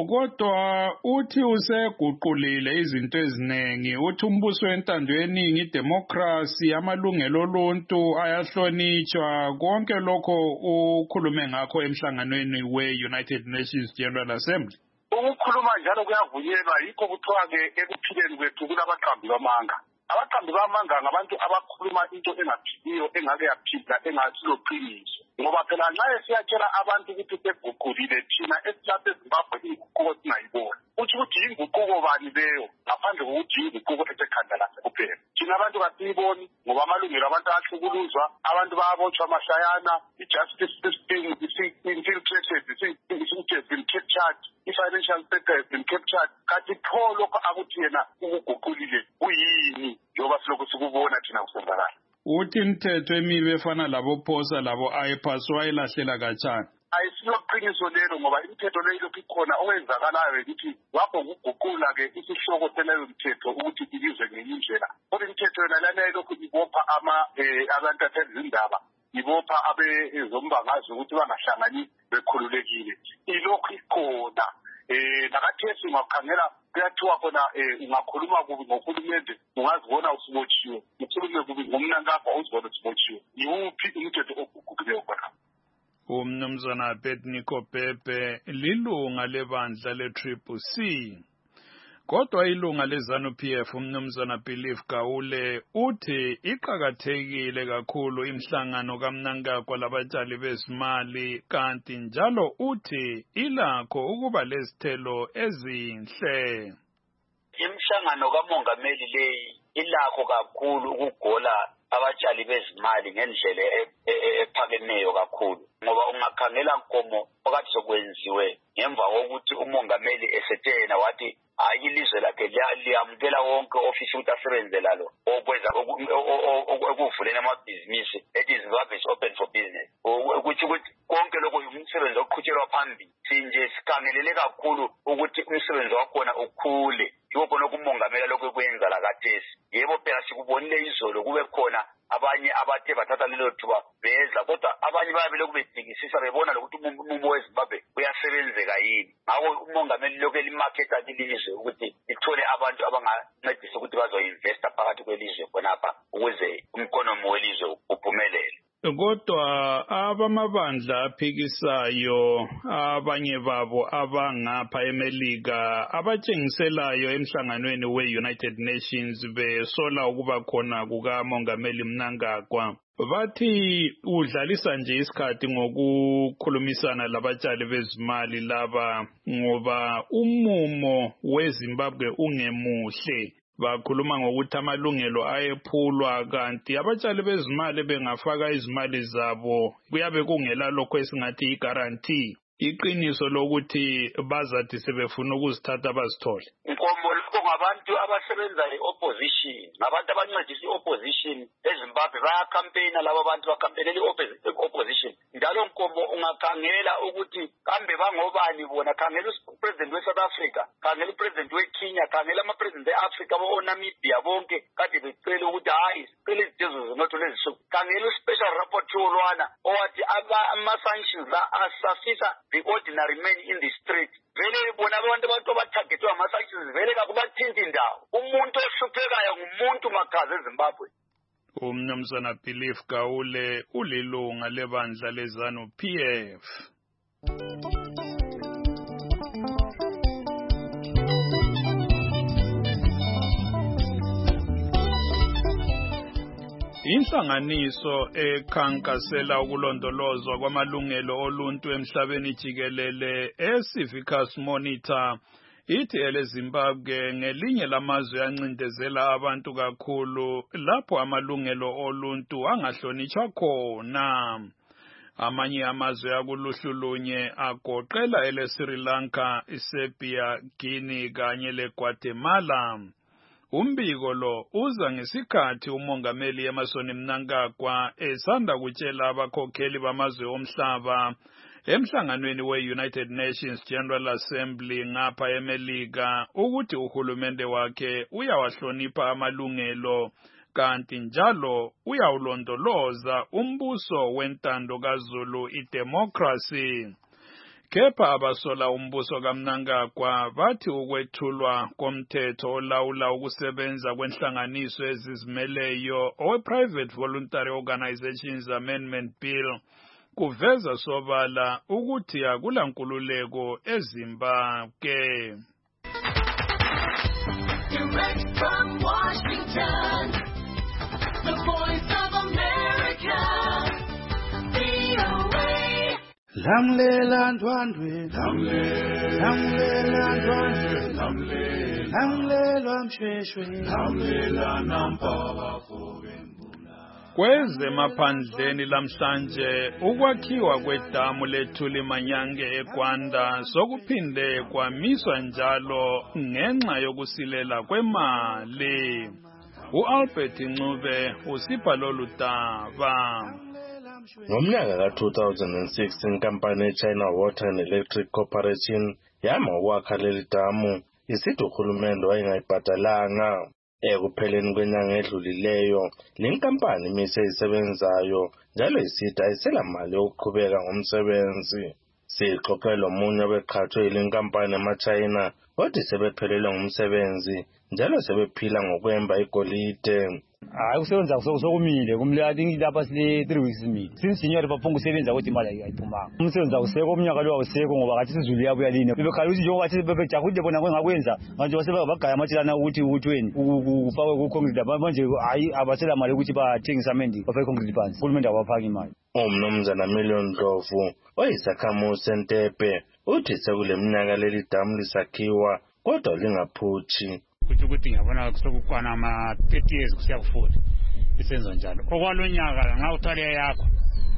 Kodwa uthi useguqulile izinto eziningi, uthi umbuso wentando yeningi, idemocracy, amalungelo oluntu ayahlonitshwa, konke lokho ukhulume ngakho emhlanganweni we-United Nations General Assembly. Ukukhuluma njalo kuyavunyelwa, yikho kuthiwa-ke ekuphileni kwethu kulabaqambi bamanga. Abaqambi bamanga ngabantu abakhuluma into engaphiliyo, engake yaphila, engasiloqiniso. Ngoba phela nxa siyatshela abantu ukuthi seguqulile thina esilapha eZimbabwe inguquko singayibona. Uthi ukuthi yinguquko bani leyo ngaphandle kokuthi yinguquko esekhanda lakhe kuphela. Thina abantu kasiyiboni ngoba amalungelo abantu ahlukuluzwa, abantu bayabotshwa amahlayana, i-justice system is-infiltrated, is been captured, i-financial sector has been captured. Kanti pho lokho akuthi yena ukuguqulile kuyini njengoba silokhu sikubona thina kusenzakala. Uthi imithetho emibi efana labophosa labo ayipasi wayilahlela kanjani? Ayisiloqiniso lelo ngoba imithetho leyo lokhu ikhona, okwenzakalayo ukuthi wakho ukuguqula-ke isihloko seleyo mthetho ukuthi ilizwe ngenye indlela. Kodwa imithetho yona lana lokhu ibopha abantu athezindaba ibopha abezombangazwe ukuthi bangahlangani bekhululekile. Ilokhu ikhona eh nakathesi ungakhangela kuyathiwa khona ungakhuluma kubi ngohulumende ungazibona usibotshiwe, ukhulume kubi ngomnankakho uzibona usibotshiwe. Yiwuphi umthetho okukhululeyo khona? Umnumzana Petniko Pepe lilunga lebandla le-Triple C. Kodwa ilunga le-ZANU-P F umnumzana Belief Gawule uthi iqakathekile kakhulu imhlangano kaMnangagwa labatshali bezimali, kanti njalo uthi ilakho ukuba lezithelo ezinhle. Imhlangano kamongameli leyi ilakho kakhulu ukugola abatshali bezimali ngendlela ephakemeyo kakhulu, ngoba ungakhangela nkomo phakathi sokwenziwe ngemva kokuthi umongameli esetena wathi hayi ilizwe lakhe liyamukela wonke ofisi ukuthi asebenze lalo okwenza okuvuleni amabhizinisi ethi Zimbabwe is open for business, ukuthi ukuthi konke lokho umsebenzi oqhutshelwa phambili sinje sikhangelele kakhulu ukuthi umsebenzi wakhona ukhule. Yiko khona kumongamela lokho kwenza la kathesi. Yebo phela sikubonile izolo kube khona abanye abathe bathatha lelo thuba beza, kodwa abanye bayabele kubedikisisa bebona lokuthi umumo weZimbabwe uyasebenzeka yini. Ngakho umongameli lokho elimarketa ilizwe ukuthi ithole abantu abangancedisa ukuthi bazoinvesta phakathi kwelizwe khonapha ukuze umkonomi welizwe uphumelele. Kodwa abamabandla aphikisayo abanye babo abangapha eMelika abatshengiselayo emhlanganweni we-United Nations besola ukuba khona kukamongameli Mnangagwa bathi udlalisa nje isikhathi ngokukhulumisana labatshali bezimali laba ngoba umumo weZimbabwe ungemuhle. Bakhuluma ngokuthi amalungelo ayephulwa, kanti abatshali bezimali bengafaka izimali zabo kuyabe kungela lokho esingathi i-guarantee, iqiniso lokuthi bazathi sebefuna ukuzithatha bazithole. Nkombo lokho ngabantu abasebenza i-opposition, ngabantu abancedisa i-opposition eZimbabwe, bayakhampeyina laba bantu bakhampenela i-opposition. Njalo Nkombo ungakhangela ukuthi kambe bangobani bona, khangela upresident we-South Africa, khangela upresident we-Kenya, khangela ama-president e-Africa bo-Namibia bonke kade becela ukuthi hayi sicela izitezo zinotho lezisuku. Khangela u-special rapporteur lwana owathi ama-sanctions la asafisa the ordinary man in the street. Vele bona abantu abantu abathagethwe ama-sanctions vele kakubathinta indawo. Umuntu ohluphekayo ngumuntu makhazi eZimbabwe. Umnumzana Belief Gawule ulilunga lebandla le-ZANU-P F. Inhlanganiso ekhankasela ukulondolozwa kwamalungelo oluntu emhlabeni jikelele eCivicus Monitor ithi eleZimbabwe ngelinye lamazwe ancindezela abantu kakhulu lapho amalungelo oluntu angahlonitshwa khona. Amanye amazwe akuluhlu lunye agoqela eleSri Lanka, iSerbia, Guinea kanye leGuatemala. Umbiko lo uza ngesikhathi umongameli Emmerson Mnangagwa esanda kutshela abakhokheli bamazwe omhlaba emhlanganweni we-United Nations General Assembly ngapha eMelika ukuthi uhulumende wakhe uyawahlonipha amalungelo, kanti njalo uyawulondoloza umbuso wentando kaZulu, idemocracy. Kepha abasola umbuso kaMnangagwa bathi ukwethulwa komthetho olawula ukusebenza kwenhlanganiso ezizimeleyo owe-Private Voluntary Organizations Amendment Bill kuveza sobala ukuthi akula nkululeko eZimbabwe. Direct from Washington, the voice of America, V O A. Lamlela ndwandwe, lamlela ndwandwe, lamlela mshweshwe, lamlela nampaba fobe. Kwezemaphandleni lamhlanje ukwakhiwa kwedamu lethuli Manyange eGwanda sokuphinde kwamiswa njalo ngenxa yokusilela kwemali. uAlbert Ncube usipha lolu daba. Ngomnyaka ka two thousand six inkampani China Water and Electric Corporation yama ukwakha leli damu isithi uhulumende wayengayibhadalanga. Ekupheleni kwenyanga edlulileyo, le nkampani imise isebenzayo njalo isithi ayiselamali yokuqhubeka ngomsebenzi. Sixoxela omunye obeqhathwe yile nkampani emaChina kodwa sebephelelwe ngumsebenzi njalo sebephila ngokwemba igolide. Hayi kusebenza sokumile kumle I think lapha sile three weeks imile. Since January baphunga usebenza kodwa imali ayiphumanga. Umsebenzi awusekho umnyaka lo awusekho ngoba kathi sizulu yabuya lini. Bebekhala ukuthi njengoba bathi bebejahule bona ngakwenza manje baseba bagaya amatshelana ukuthi ukuthi wena ufakwe ku concrete manje hayi abasela mali ukuthi bathengisa amendi bafake concrete phansi. Uhulumende awaphaki imali. Umnumzana Million Ndlovu oyisakhamuzi seNtepe uthi sekule minyaka leli damu lisakhiwa kodwa lingaphuthi. Kuthi ukuthi ngiyabona kusokukwana ama thirty years kusiya ku forty isenzo njalo okwalonyaka nga uthaliya yakho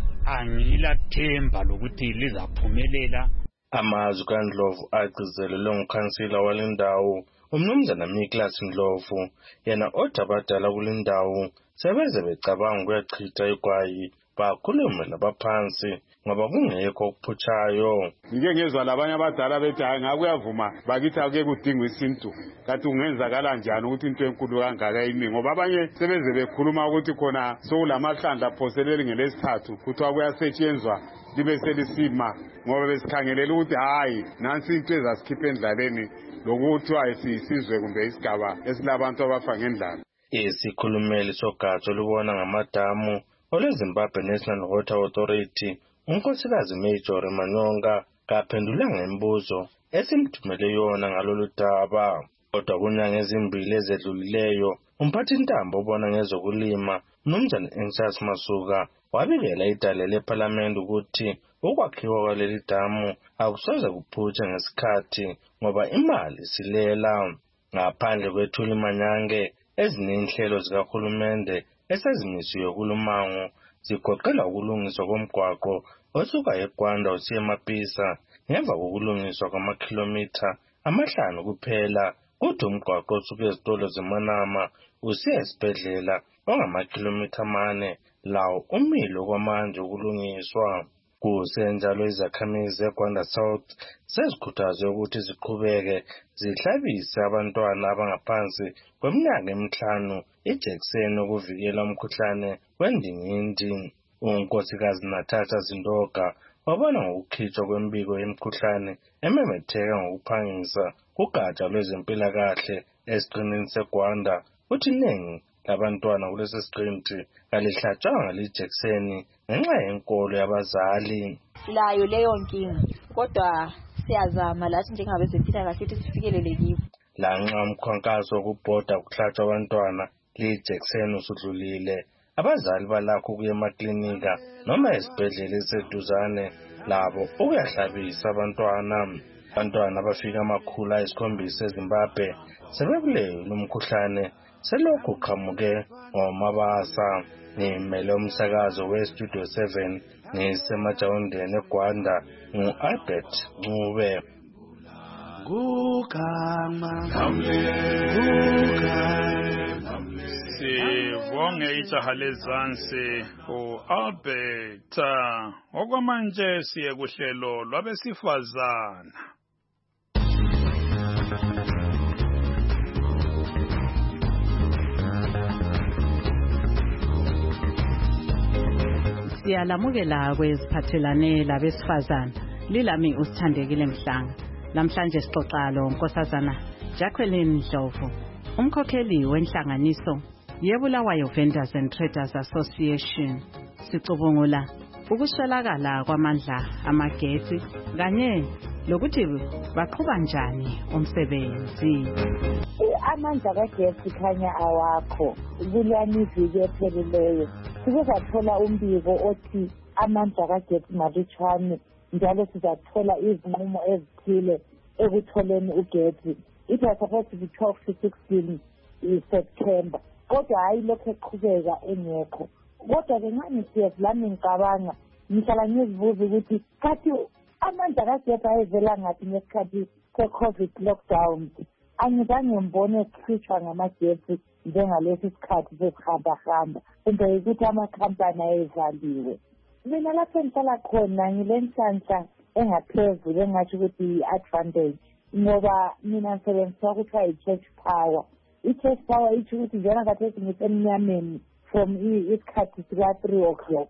angilathemba lokuthi lizaphumelela. Amazwi kaNdlovu agcizelelwe ngukhansila walendawo umnumzana Nicholas Ndlovu yena othi abadala kulendawo sebeze becabanga ukuyachitha igwayi bakhulume labaphansi ngoba kungekho okuphutshayo. Ngike ngezwa labanye abadala bethi hayi ngakuyavuma bakithi ake kudingwa isintu kathi ungenzakala njani ukuthi into enkulu kangaka yini ngoba abanye sebeze bekhuluma ukuthi khona sokulamahlandla aphoseleli ngelesithathu kuthiwa kuyasetshenzwa libe selisima ngoba besikhangelela ukuthi hayi nansi into ezasikhipha endlaleni lokuthiwa isizwe kumbe isigaba esilabantu abafa ngendlala. Isikhulumeli sogatsha olubona ngamadamu olweZimbabwe National Water Authority unkosikazi Major Manyonga kaphendula ngembuzo esimthumele yona ngalolu daba. Kodwa kunyanga ezimbili ezedlulileyo umphathintambo obona ngezokulima umnumzana Anxious Masuka wabikela idale leParliament ukuthi ukwakhiwa kwaleli damu akusoze kuphutshe ngesikhathi ngoba imali silela. Ngaphandle kwethuli manyange ezininhlelo zikahulumende esezimisiwe kulumango zigoqela ukulungiswa komgwaqo osuka eGwanda usiya eMapisa ngemva kokulungiswa kwamakhilomitha amahlanu kuphela kuthi umgwaqo osuka ezitolo zeManama usiya esibhedlela ongamakhilomitha amane lawo umilo kwamanje ukulungiswa. Kusenjalo izakhamizi eGwanda South sezikhuthazwe ukuthi ziqhubeke zihlabise abantwana abangaphansi kweminyaka emihlanu ijekiseni ukuvikela umkhuhlane wendingindi. Unkosikazi Natasha Zindoga wabona ngokukhitshwa kwembiko yemikhuhlane ememetheka ngokuphangisa kugatsha lwezempilakahle esiqinini seGwanda uthi iningi labantwana kulesi siqinti kalihlatshwanga lijekiseni ngenxa yenkolo yabazali. Layo leyo nkinga kodwa siyazama lathi njengabezempilakahle ukuthi sifikelele kibo. Lanxa umkhankaso wokubhoda kuhlatshwa abantwana lijekiseni usudlulile abazali balakho kuya emaklinika noma esibhedlela eseduzane labo ukuyahlabisa abantwana. Abantwana abafika amakhulu ayisikhombisa eZimbabwe sebebulewe lumkhuhlane selokhu qhamuke ngomabasa. Ngimele umsakazo weStudio seven ngisemajawundeni eGwanda ngu-Albert Ncube. Sibonge ijaha lezansi u-Albert. Okwamanje siye kuhlelo lwabesifazana. Siyalamukela kweziphathelane labesifazana lilami usithandekile Mhlanga. Namhlanje sixoxa lo nkosazana Jacqueline Ndlovu, umkhokheli wenhlanganiso yeBulawayo Vendors and Traders Association. Sicubungula ukuswelakala kwamandla amagetsi kanye lokuthi baqhuba njani umsebenzi. Amandla kagesi khanya awakho kulani iviki ephelileyo sike sathola umbiko othi amandla kagesi malutshwane njalo sizathola izinqumo ezithile ekutholeni ugesi. It was supposed to be twelve to sixteen September kodwa hayi lokho eqhubeka engekho. Kodwa ke nxa ngisiyezilami ngicabanga ngihlala ngizibuza ukuthi kathi amandla kagesi ayevela ngathi ngesikhathi se-COVID lockdown angizange ngibone ekhishwa ngamagesi njengalesi sikhathi sesihamba-hamba kumbe ukuthi amakhampani ayevaliwe. Mina lapho engihlala khona ngile nhlanhla engaphezulu engatsho ukuthi i-advantage ngoba mina ngisebenzisa kuthiwa i-church power i-cash power itsho ukuthi njena kathesi ngisemnyameni from isikhathi sika-three o'clock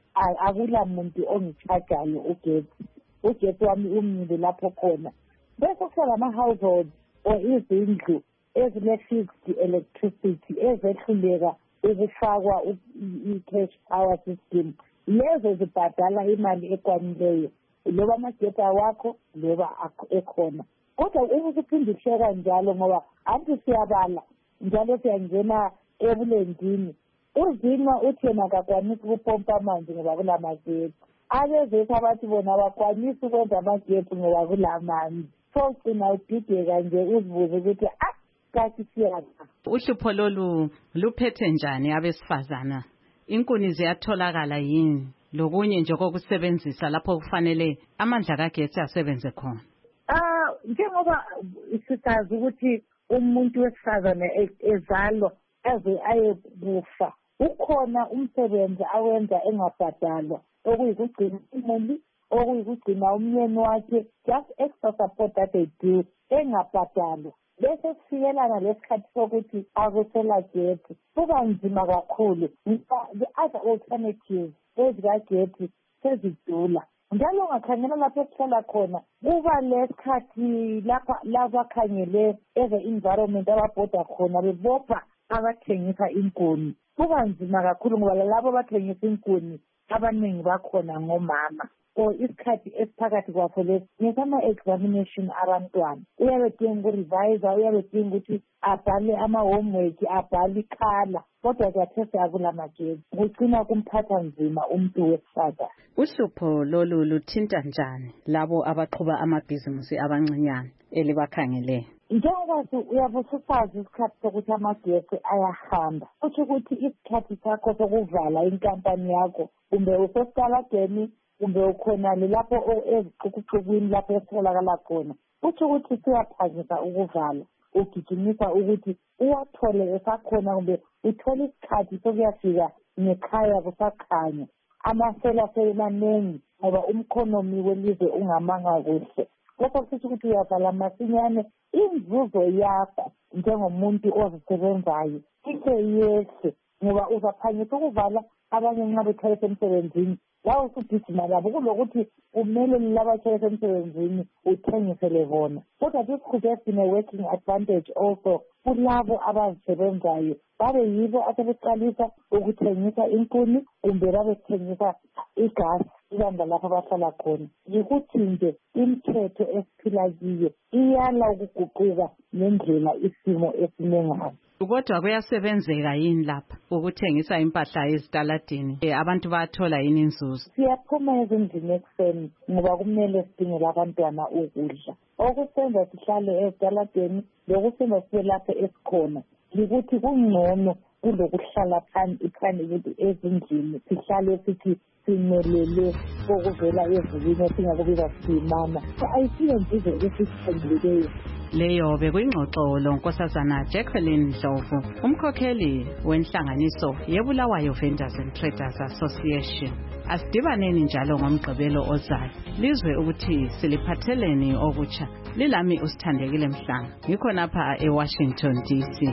akula muntu ongichajayo ugetsi ugetsi wami umile lapho khona bese kusala ama-households or izindlu ezile-fixed electricity ezehluleka ukufakwa i-cash power system lezo zibhadala imali ekwanileyo loba amagetsi awakho loba ekhona kodwa ukuphinde kuhleka njalo ngoba anti siyabala njalo siyangena ebulendini uzinwa uthi yena kakwanisi ukupompa amanzi ngoba kula magetsi abezethu abathi bona abakwanisi ukwenza amagetsi ngoba kula manzi so gcina udideka nje uzibuze ukuthi ah kathi siyapha. Uhlupho lolu luphethe njani abesifazana? Inkuni ziyatholakala yini lokunye nje kokusebenzisa lapho kufanele amandla kagetsi asebenze khona? Ah njengoba sisazi ukuthi umuntu wesifazana ezalwa aze ayekufa ukhona umsebenzi awenza engabhadalwa okuyikugcina imuli okuyikugcina umyeni wakhe just extra support that they do engabhadalwa bese kufikelana lesikhathi sokuthi akusela getsi kuba nzima kakhulu the other alternatives ezikagetsi sezidula njalo ungakhangela lapho esihlala khona kuba lesikhathi lapha labakhangele eze-environment ababhoda khona bebopha abathengisa inkuni kuba nzima kakhulu ngoba labo abathengisa inkuni abaningi bakhona ngomama or isikhathi esiphakathi kwakho lesi ngesama-examination abantwana uyabe dinga ukurevisa uyabe dinga ukuthi abhale ama-homework abhale ikhala kodwa kuyathesa akula magetsi kugcina kumphatha nzima umuntu wesifazane. Uhlupho lolu luthinta njani labo abaqhuba amabhizimusi abancinyane elibakhangeleyo? Njengoba uyabe usazi isikhathi sokuthi amagetsi ayahamba kusho ukuthi isikhathi sakho sokuvala inkampani yakho kumbe usesitaladeni kumbe ukhonale lapho ezixukuxukwini lapho esitholakala khona kusho ukuthi siyaphangisa ukuvala ugijimisa ukuthi uwathole esakhona kumbe uthole isikhathi sokuyafika ngekhaya kusakhanya amasela semaningi ngoba umkhonomi welizwe ungamanga kuhle lokho kusho ukuthi uyavala masinyane inzuzo yakho njengomuntu ozisebenzayo ike yehle ngoba uzaphangisa ukuvala abanye nxa bethaye emsebenzini lawo usugijima labo kulokuthi kumele labathaye emsebenzini uthengisele bona kodwa this could have been a working advantage also kulabo abazisebenzayo babe yibo asebeqalisa ukuthengisa inkuni kumbe babethengisa igasi ibamba lapho abahlala khona yikuthi nje imithetho esiphila kiyo iyala ukuguquka nendlela isimo esime ngayo. Kodwa kuyasebenzeka yini lapha ukuthengisa impahla ezitaladini abantu bayathola yini inzuzo? Siyaphuma ezindlini ekuseni ngoba kumele sidingele abantwana ukudla okusenza sihlale ezitaladini lokusenza sibe lapha esikhona yikuthi kungcono kulokuhlala phansi ukuthi ezindlini sihlale sithi simelele okuvela ezulwini esingakubiza siyimama ayisiyo nzuzo esisiphenduleyo. Leyo bekuyingxoxo lonkosazana Jacqueline Ndlovu umkhokheli wenhlanganiso yeBulawayo Vendors and Traders Association. Asidibaneni njalo ngomgqibelo ozayo lizwe ukuthi siliphatheleni okutsha. Lilami usithandekile Mhlanga ngikho lapha eWashington D C.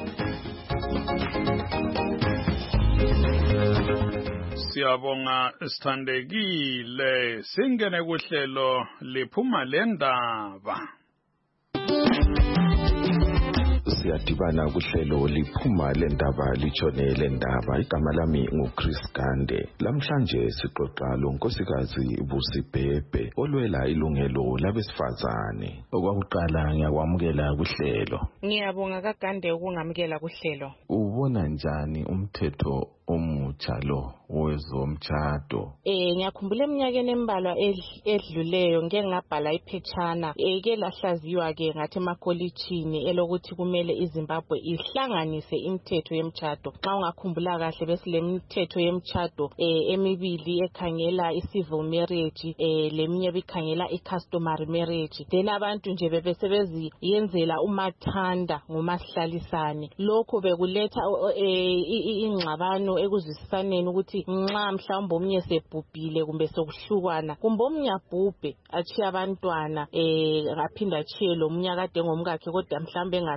Siyabonga sithandekile singene kuhlelo liphuma lendaba. Siyadibana kuhlelo liphuma lendaba litshone lendaba igama lami nguChris Gande lamhlanje sixoxa lonkosikazi Busibhebhe olwela ilungelo labesifazane. Okwakuqala ngiyakwamukela kuhlelo. Ngiyabonga kaGande ukungamukela kuhlelo. Ubona njani umthetho omutsha lo wezomtshado? Eh ngiyakhumbula eminyakeni embalwa edluleyo ngeke ngabhala iphetshana eke lahlaziwa ke ngathi emakolitshini elokuthi kumele iZimbabwe ihlanganise imithetho yemtshado. Xa ungakhumbula kahle besilemithetho yemtshado eh emibili ekhangela i-civil marriage eh leminye bikhangela i-customary marriage. Then abantu nje bebesebezi yenzela umathanda ngomasihlalisane. Lokho bekuletha ingxabano ekuzisisaneni ukuthi nxa mhlawumbe omnye sebhubhile kumbe sokuhlukwana kumbe omnye abhubhe achiya abantwana eh ngaphinda achiye lo mnyaka kade ngomkakhe kodwa mhlawumbe engasiye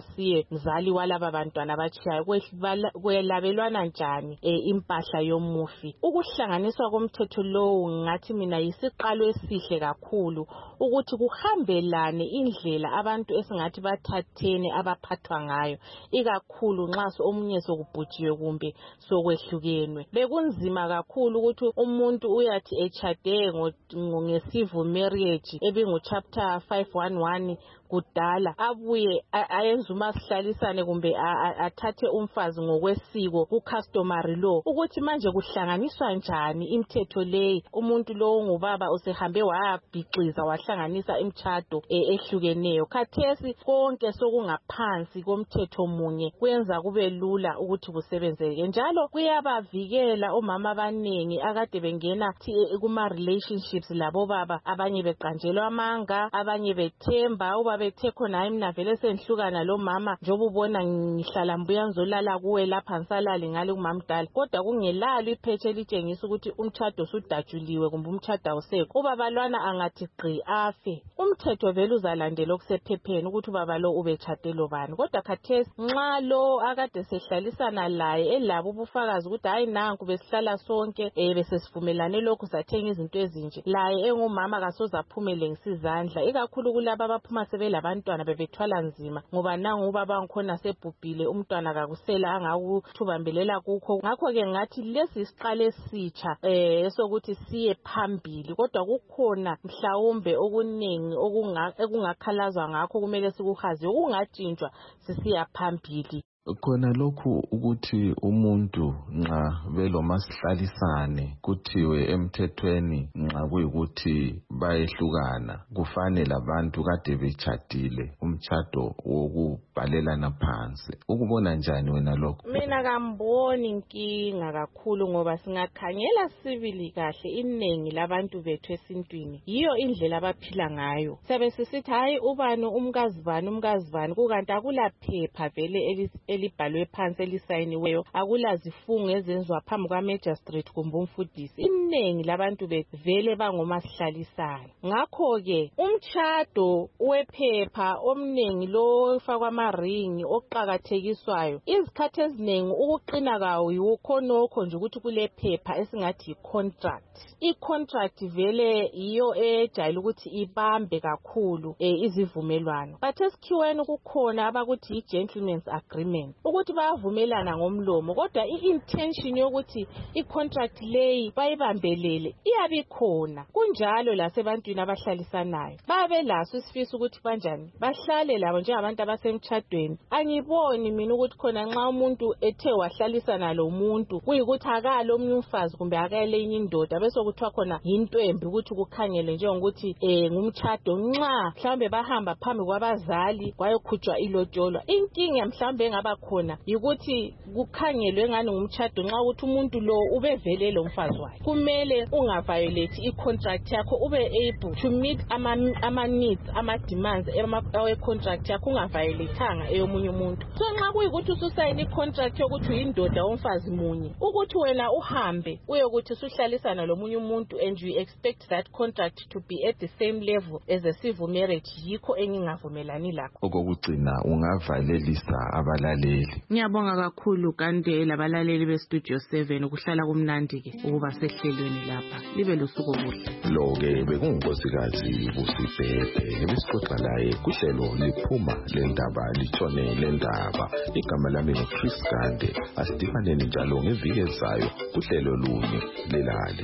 njengomzali walaba bantwana abatshiyayo kwelabelwana njani e, impahla yomufi. Ukuhlanganiswa komthetho lowo ngathi mina yisiqalo esihle kakhulu ukuthi kuhambelane indlela abantu esingathi bathathene abaphathwa ngayo, ikakhulu nxa omunye sokubhujiwe kumbe sokwehlukenwe. Bekunzima kakhulu ukuthi umuntu uyathi echade ngesivu marriage ebingu chapter five one one kudala abuye ayenza umasihlalisane kumbe athathe umfazi ngokwesiko ku customary law, ukuthi manje kuhlanganiswa njani imithetho leyi. Umuntu lo ngubaba usehambe wayabhixiza wahlanganisa imtshado ehlukeneyo. Khathesi konke sokungaphansi komthetho munye kwenza kube lula ukuthi kusebenzeke, njalo kuyabavikela omama abanengi akade bengena kuma relationships labo baba, abanye beqanjelwa amanga, abanye bethemba uba bethe khona hayi mina vele senhlukana lo mama njoba ubona ngihlala mbuya ngizolala kuwe lapha ngisalali ngale kumamdala, kodwa kungelalo iphetshe litshengisa ukuthi umtshado usudatshuliwe kumbe umtshado awusekho. Ubabalwana angathi gqi afe, umthetho vele uzalandela okusephepheni ukuthi ubaba lo ubetshade lo bani. Kodwa khathesi nxa lo akade sehlalisana laye elabo ubufakazi ukuthi hayi nanku besihlala sonke eh besesivumelane lokhu sathenga izinto ezinje, laye engumama kasoza aphumele ngisizandla, ikakhulu kulabo abaphuma sebelabantwana bebethwala nzima ngoba nangu ubaba ngikhona sebhubhile umntwana kakusela angakuthubambelela kukho. Ngakho ke ngathi lesi isiqale esitsha eh esokuthi siye phambili, kodwa kukhona mhlawumbe okuningi okungakhalazwa ngakho kumele sikuhaze okungatshintshwa sisiya phambili. Khona lokhu ukuthi umuntu nxa belomasihlalisane kuthiwe emthethweni nxa kuyikuthi bayehlukana kufanele abantu kade bechadile umtshado wokubhalelana phansi. Ukubona njani wena lokho? Mina kamboni inkinga kakhulu ngoba singakhangela sibili kahle iningi labantu bethu esintwini yiyo indlela abaphila ngayo. Sabe sisithi hayi ubani umkazibani umkazibani kukanti akulaphepha vele elibhalwe phansi elisayiniweyo, akulazifungo ezenziwa phambi kwa magistrate kumbe umfundisi. Iningi labantu bethu vele bangomasihlalisana. Ngakho ke umtshado wephepha omningi lo ofakwa amaringi oqhakathekiswayo izikhathi eziningi ukuqina kawo yikhonokho nje ukuthi kule phepha esingathi contract. I-contract vele iyo ejayele ukuthi ibambe kakhulu eh, izivumelwano, but esikhiweni kukhona abakuthi i-gentleman's agreement ukuthi bayavumelana ngomlomo, kodwa i-intention yokuthi i-contract leyi bayibambelele iyabe ikhona. Kunjalo lasebantwini abahlalisanayo babe laso isifisa ukuthi banjani bahlale labo njengabantu abasemtshadweni. Angiboni mina ukuthi khona nxa umuntu ethe wahlalisana lo muntu kuyikuthi akalo omnye umfazi kumbe akale enye indoda bese kuthiwa khona yinto embi ukuthi kukhangele njengokuthi eh ngumtshado nxa mhlambe bahamba phambi kwabazali kwayokhutshwa ilotsholo. Inkinga mhlambe engaba khona yikuthi kukhangelwe ngani ngumtshado nxa ukuthi umuntu lo ubevele lo mfazi wakhe. Kumele ungaviolate i-contract yakho, ube able to meet ama, ama needs ama demands ewe contract yakho ungaviolateanga eyomunye umuntu. So nxa kuyikuthi ususayini i-contract yokuthi uyindoda womfazi munye ukuthi wena uhambe uyokuthi usuhlalisana lomunye umuntu and you expect that contract to be at the same level as a civil marriage, yikho engingavumelani lakho. Okokugcina ungavalelisa abalaleli. Ngiyabonga kakhulu kanti labalaleli beStudio seven ukuhlala kumnandi ke ukuba sehlelweni lapha. Libe lusuku kuhle. Lo ke bekungunkosikazi Busibhebhe ebesixoxa naye kuhlelo liphuma lendaba litshone lendaba. Igama lami nguChris Gande. Asidifaneni njalo ngeviki ezayo kuhlelo lunye lelali.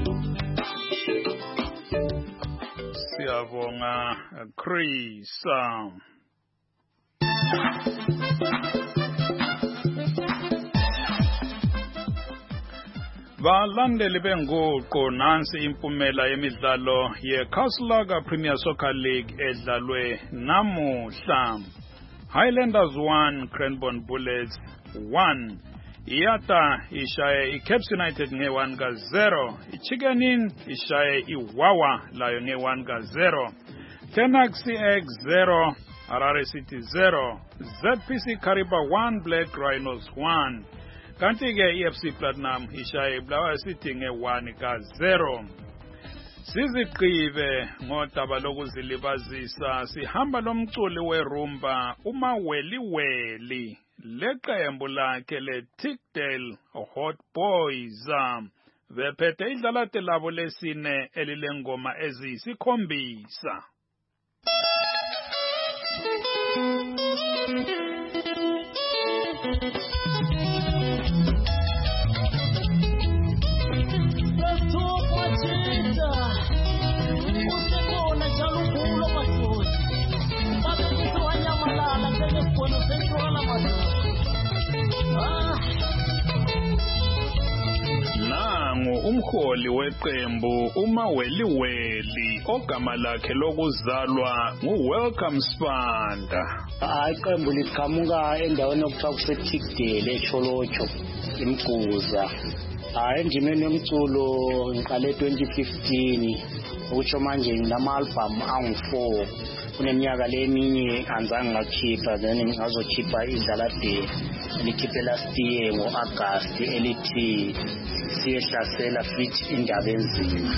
Siyabonga Chris. Balandeli benguqo nansi impumela yemidlalo yeCastle Premier Soccer League edlalwe namuhla. Highlanders one, Cranbourne Bullets one. Iata ishaye iCaps United nge one ka zero. Chicken Inn ishaye iWawa layo nge one ka zero. Tenax C X zero, Harare City zero. Z P C Kariba one, Black Rhinos one. Kanti ke E F C Platinum ishaye Bulawayo City nge one ka zero. Siziqive ngodaba lokuzilibazisa sihamba lomculi werumba uMaweliweli leqembu lakhe leTigdale Hot Boys bephethe idlalate labo lesine elilengoma eziyisikhombisa. Nangu umholi weqembu uMaweliweli ogama lakhe lokuzalwa nguWelcome Spanda. Iqembu liqhamuka endaweni okuthiwa kuseTigdale eCholocho eMgcuza. Hayi endimeni yomculo ngiqale twenty fifteen ukutsho manje nginama-album angu-four. Kuneminyaka leminye anzange ngakhipha then ngazokhipha idlalade likhiphe last year ngo-August elithi siyehlasela fit indaba enzima.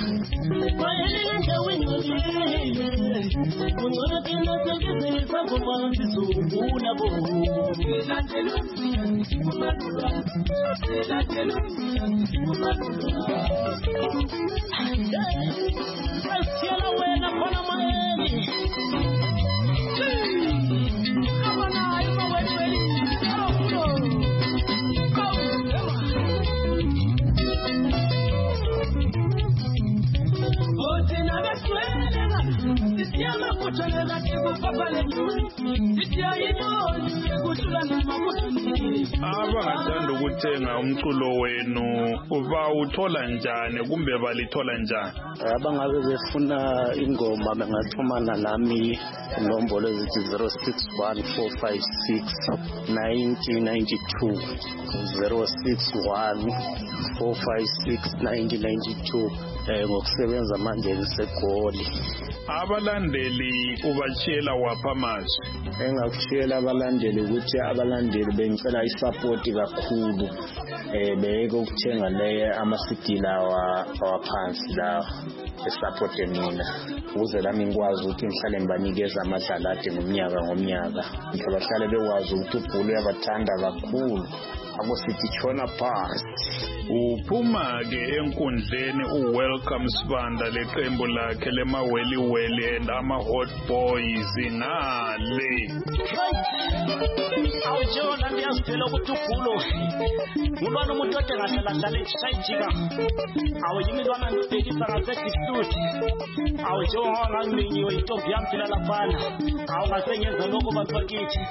Abangathanda ukuthenga umculo wenu bawuthola njani kumbe balithola njani? Abangabe befuna ingoma bengaxhumana nami inombolo ezithi zero six one four five six nine zero nine two zero six one four five six nine zero nine two ngokusebenza manje ngiseGoli. Abalandeli ubachela wapha amazwi? Engakutshela abalandeli ukuthi abalandeli bengicela isupport kakhulu eh beke ukuthenga le ama-C D lawa awaphansi lawa esupport mina ukuze lami ngikwazi ukuthi ngihlale ngibanikeza amadlalade ngomnyaka ngomnyaka ngihle bahlale bekwazi ukuthi uBhulu uyabathanda kakhulu akusithi tshona phansi. Uphuma-ke enkundleni uWelcome Spanda leqembu lakhe leMaweliweli and ama-Hot Boys ngale. Awujona ndiyazitshela ukuthi uBhulu ngulwana umuntu ode ngahlalahlala eshayijika awuyimi lwana ndibhekisa ngasedistudi awujonga ngangimenyiwe intombi yami phela laphana awungasengenza lokho bantu bakithi.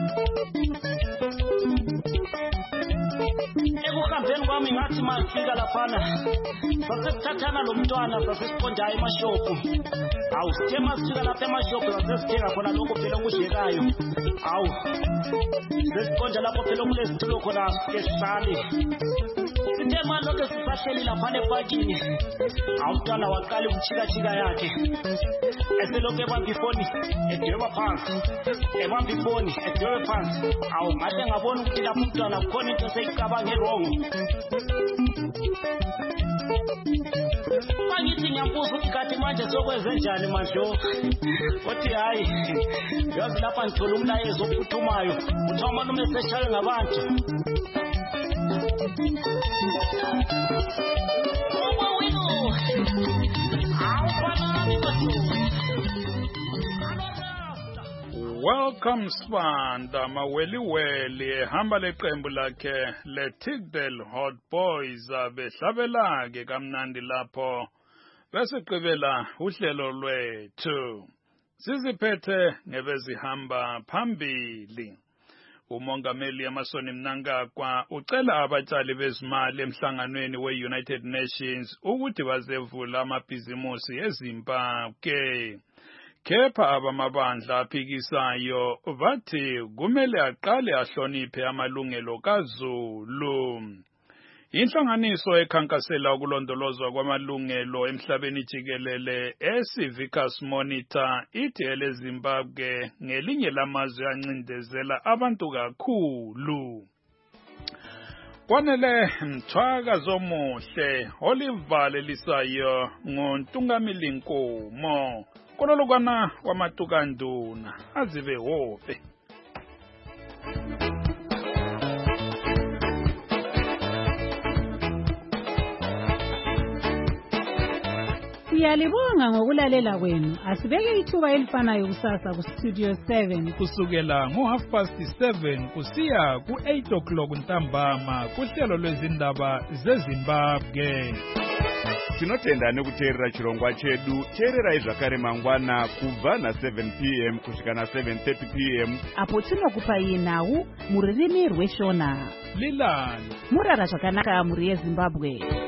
Ekuhambeni kwami ngathi mangifika laphana sasesithathana lo mntwana sasesiqonda emashophu awu sithe masifika lapha emashophu sasesithenga khona lokho phela okudlekayo awu sesiqonda lapho phela kulesitulo khona sike sihlale sithe malokho sisahleli laphana epakini awu umntwana waqala ukuchikachika yakhe eselokhu ebamba ifoni edweba phansi ebamba ifoni edwebe phansi awu ngahle ngabona ukuthi lapho umntwana kukhona into seyicabange wrong. Mangithi ngiyambuza ukuthi kathi manje sokwenze njani mandlo othi hayi yazi lapha ngithola umlayezo ophuthumayo uthi amalume eseshaye ngabantu. Welcome Spanda Maweliweli ehamba leqembu lakhe leTigdale Hot Boys behlabela-ke kamnandi lapho besiqibela uhlelo lwethu siziphethe ngebezihamba phambili. Umongameli Emmerson Mnangagwa ucela abatshali bezimali emhlanganweni we-United Nations ukuthi bazevula amabhizimusi eZimbabwe. Kepha abamabandla aphikisayo bathi kumele aqale ahloniphe amalungelo kaZulu. Inhlanganiso ekhankasela ukulondolozwa kwamalungelo emhlabeni jikelele eCivicus Monitor ithi eleZimbabwe ngelinye lamazwe ancindezela abantu kakhulu. kwanele mthwaka zomuhle olivalelisayo ngontungamili Nkomo kololokwana wamatukanduna azive hope. Siyalibonga ngokulalela kwenu. Asibeke ithuba elifanayo kusasa ku Studio seven kusukela ngo half past seven kusiya ku eight o'clock ntambama kuhlelo lwezindaba zeZimbabwe. Tinotenda nekuteerera chirongwa chedu. Teererai zvakare mangwana kubva na seven p m kusvika na seven thirty p m apo tinokupai nhau muririmi rweshona. Lilani Murara zvakanaka muri yeZimbabwe.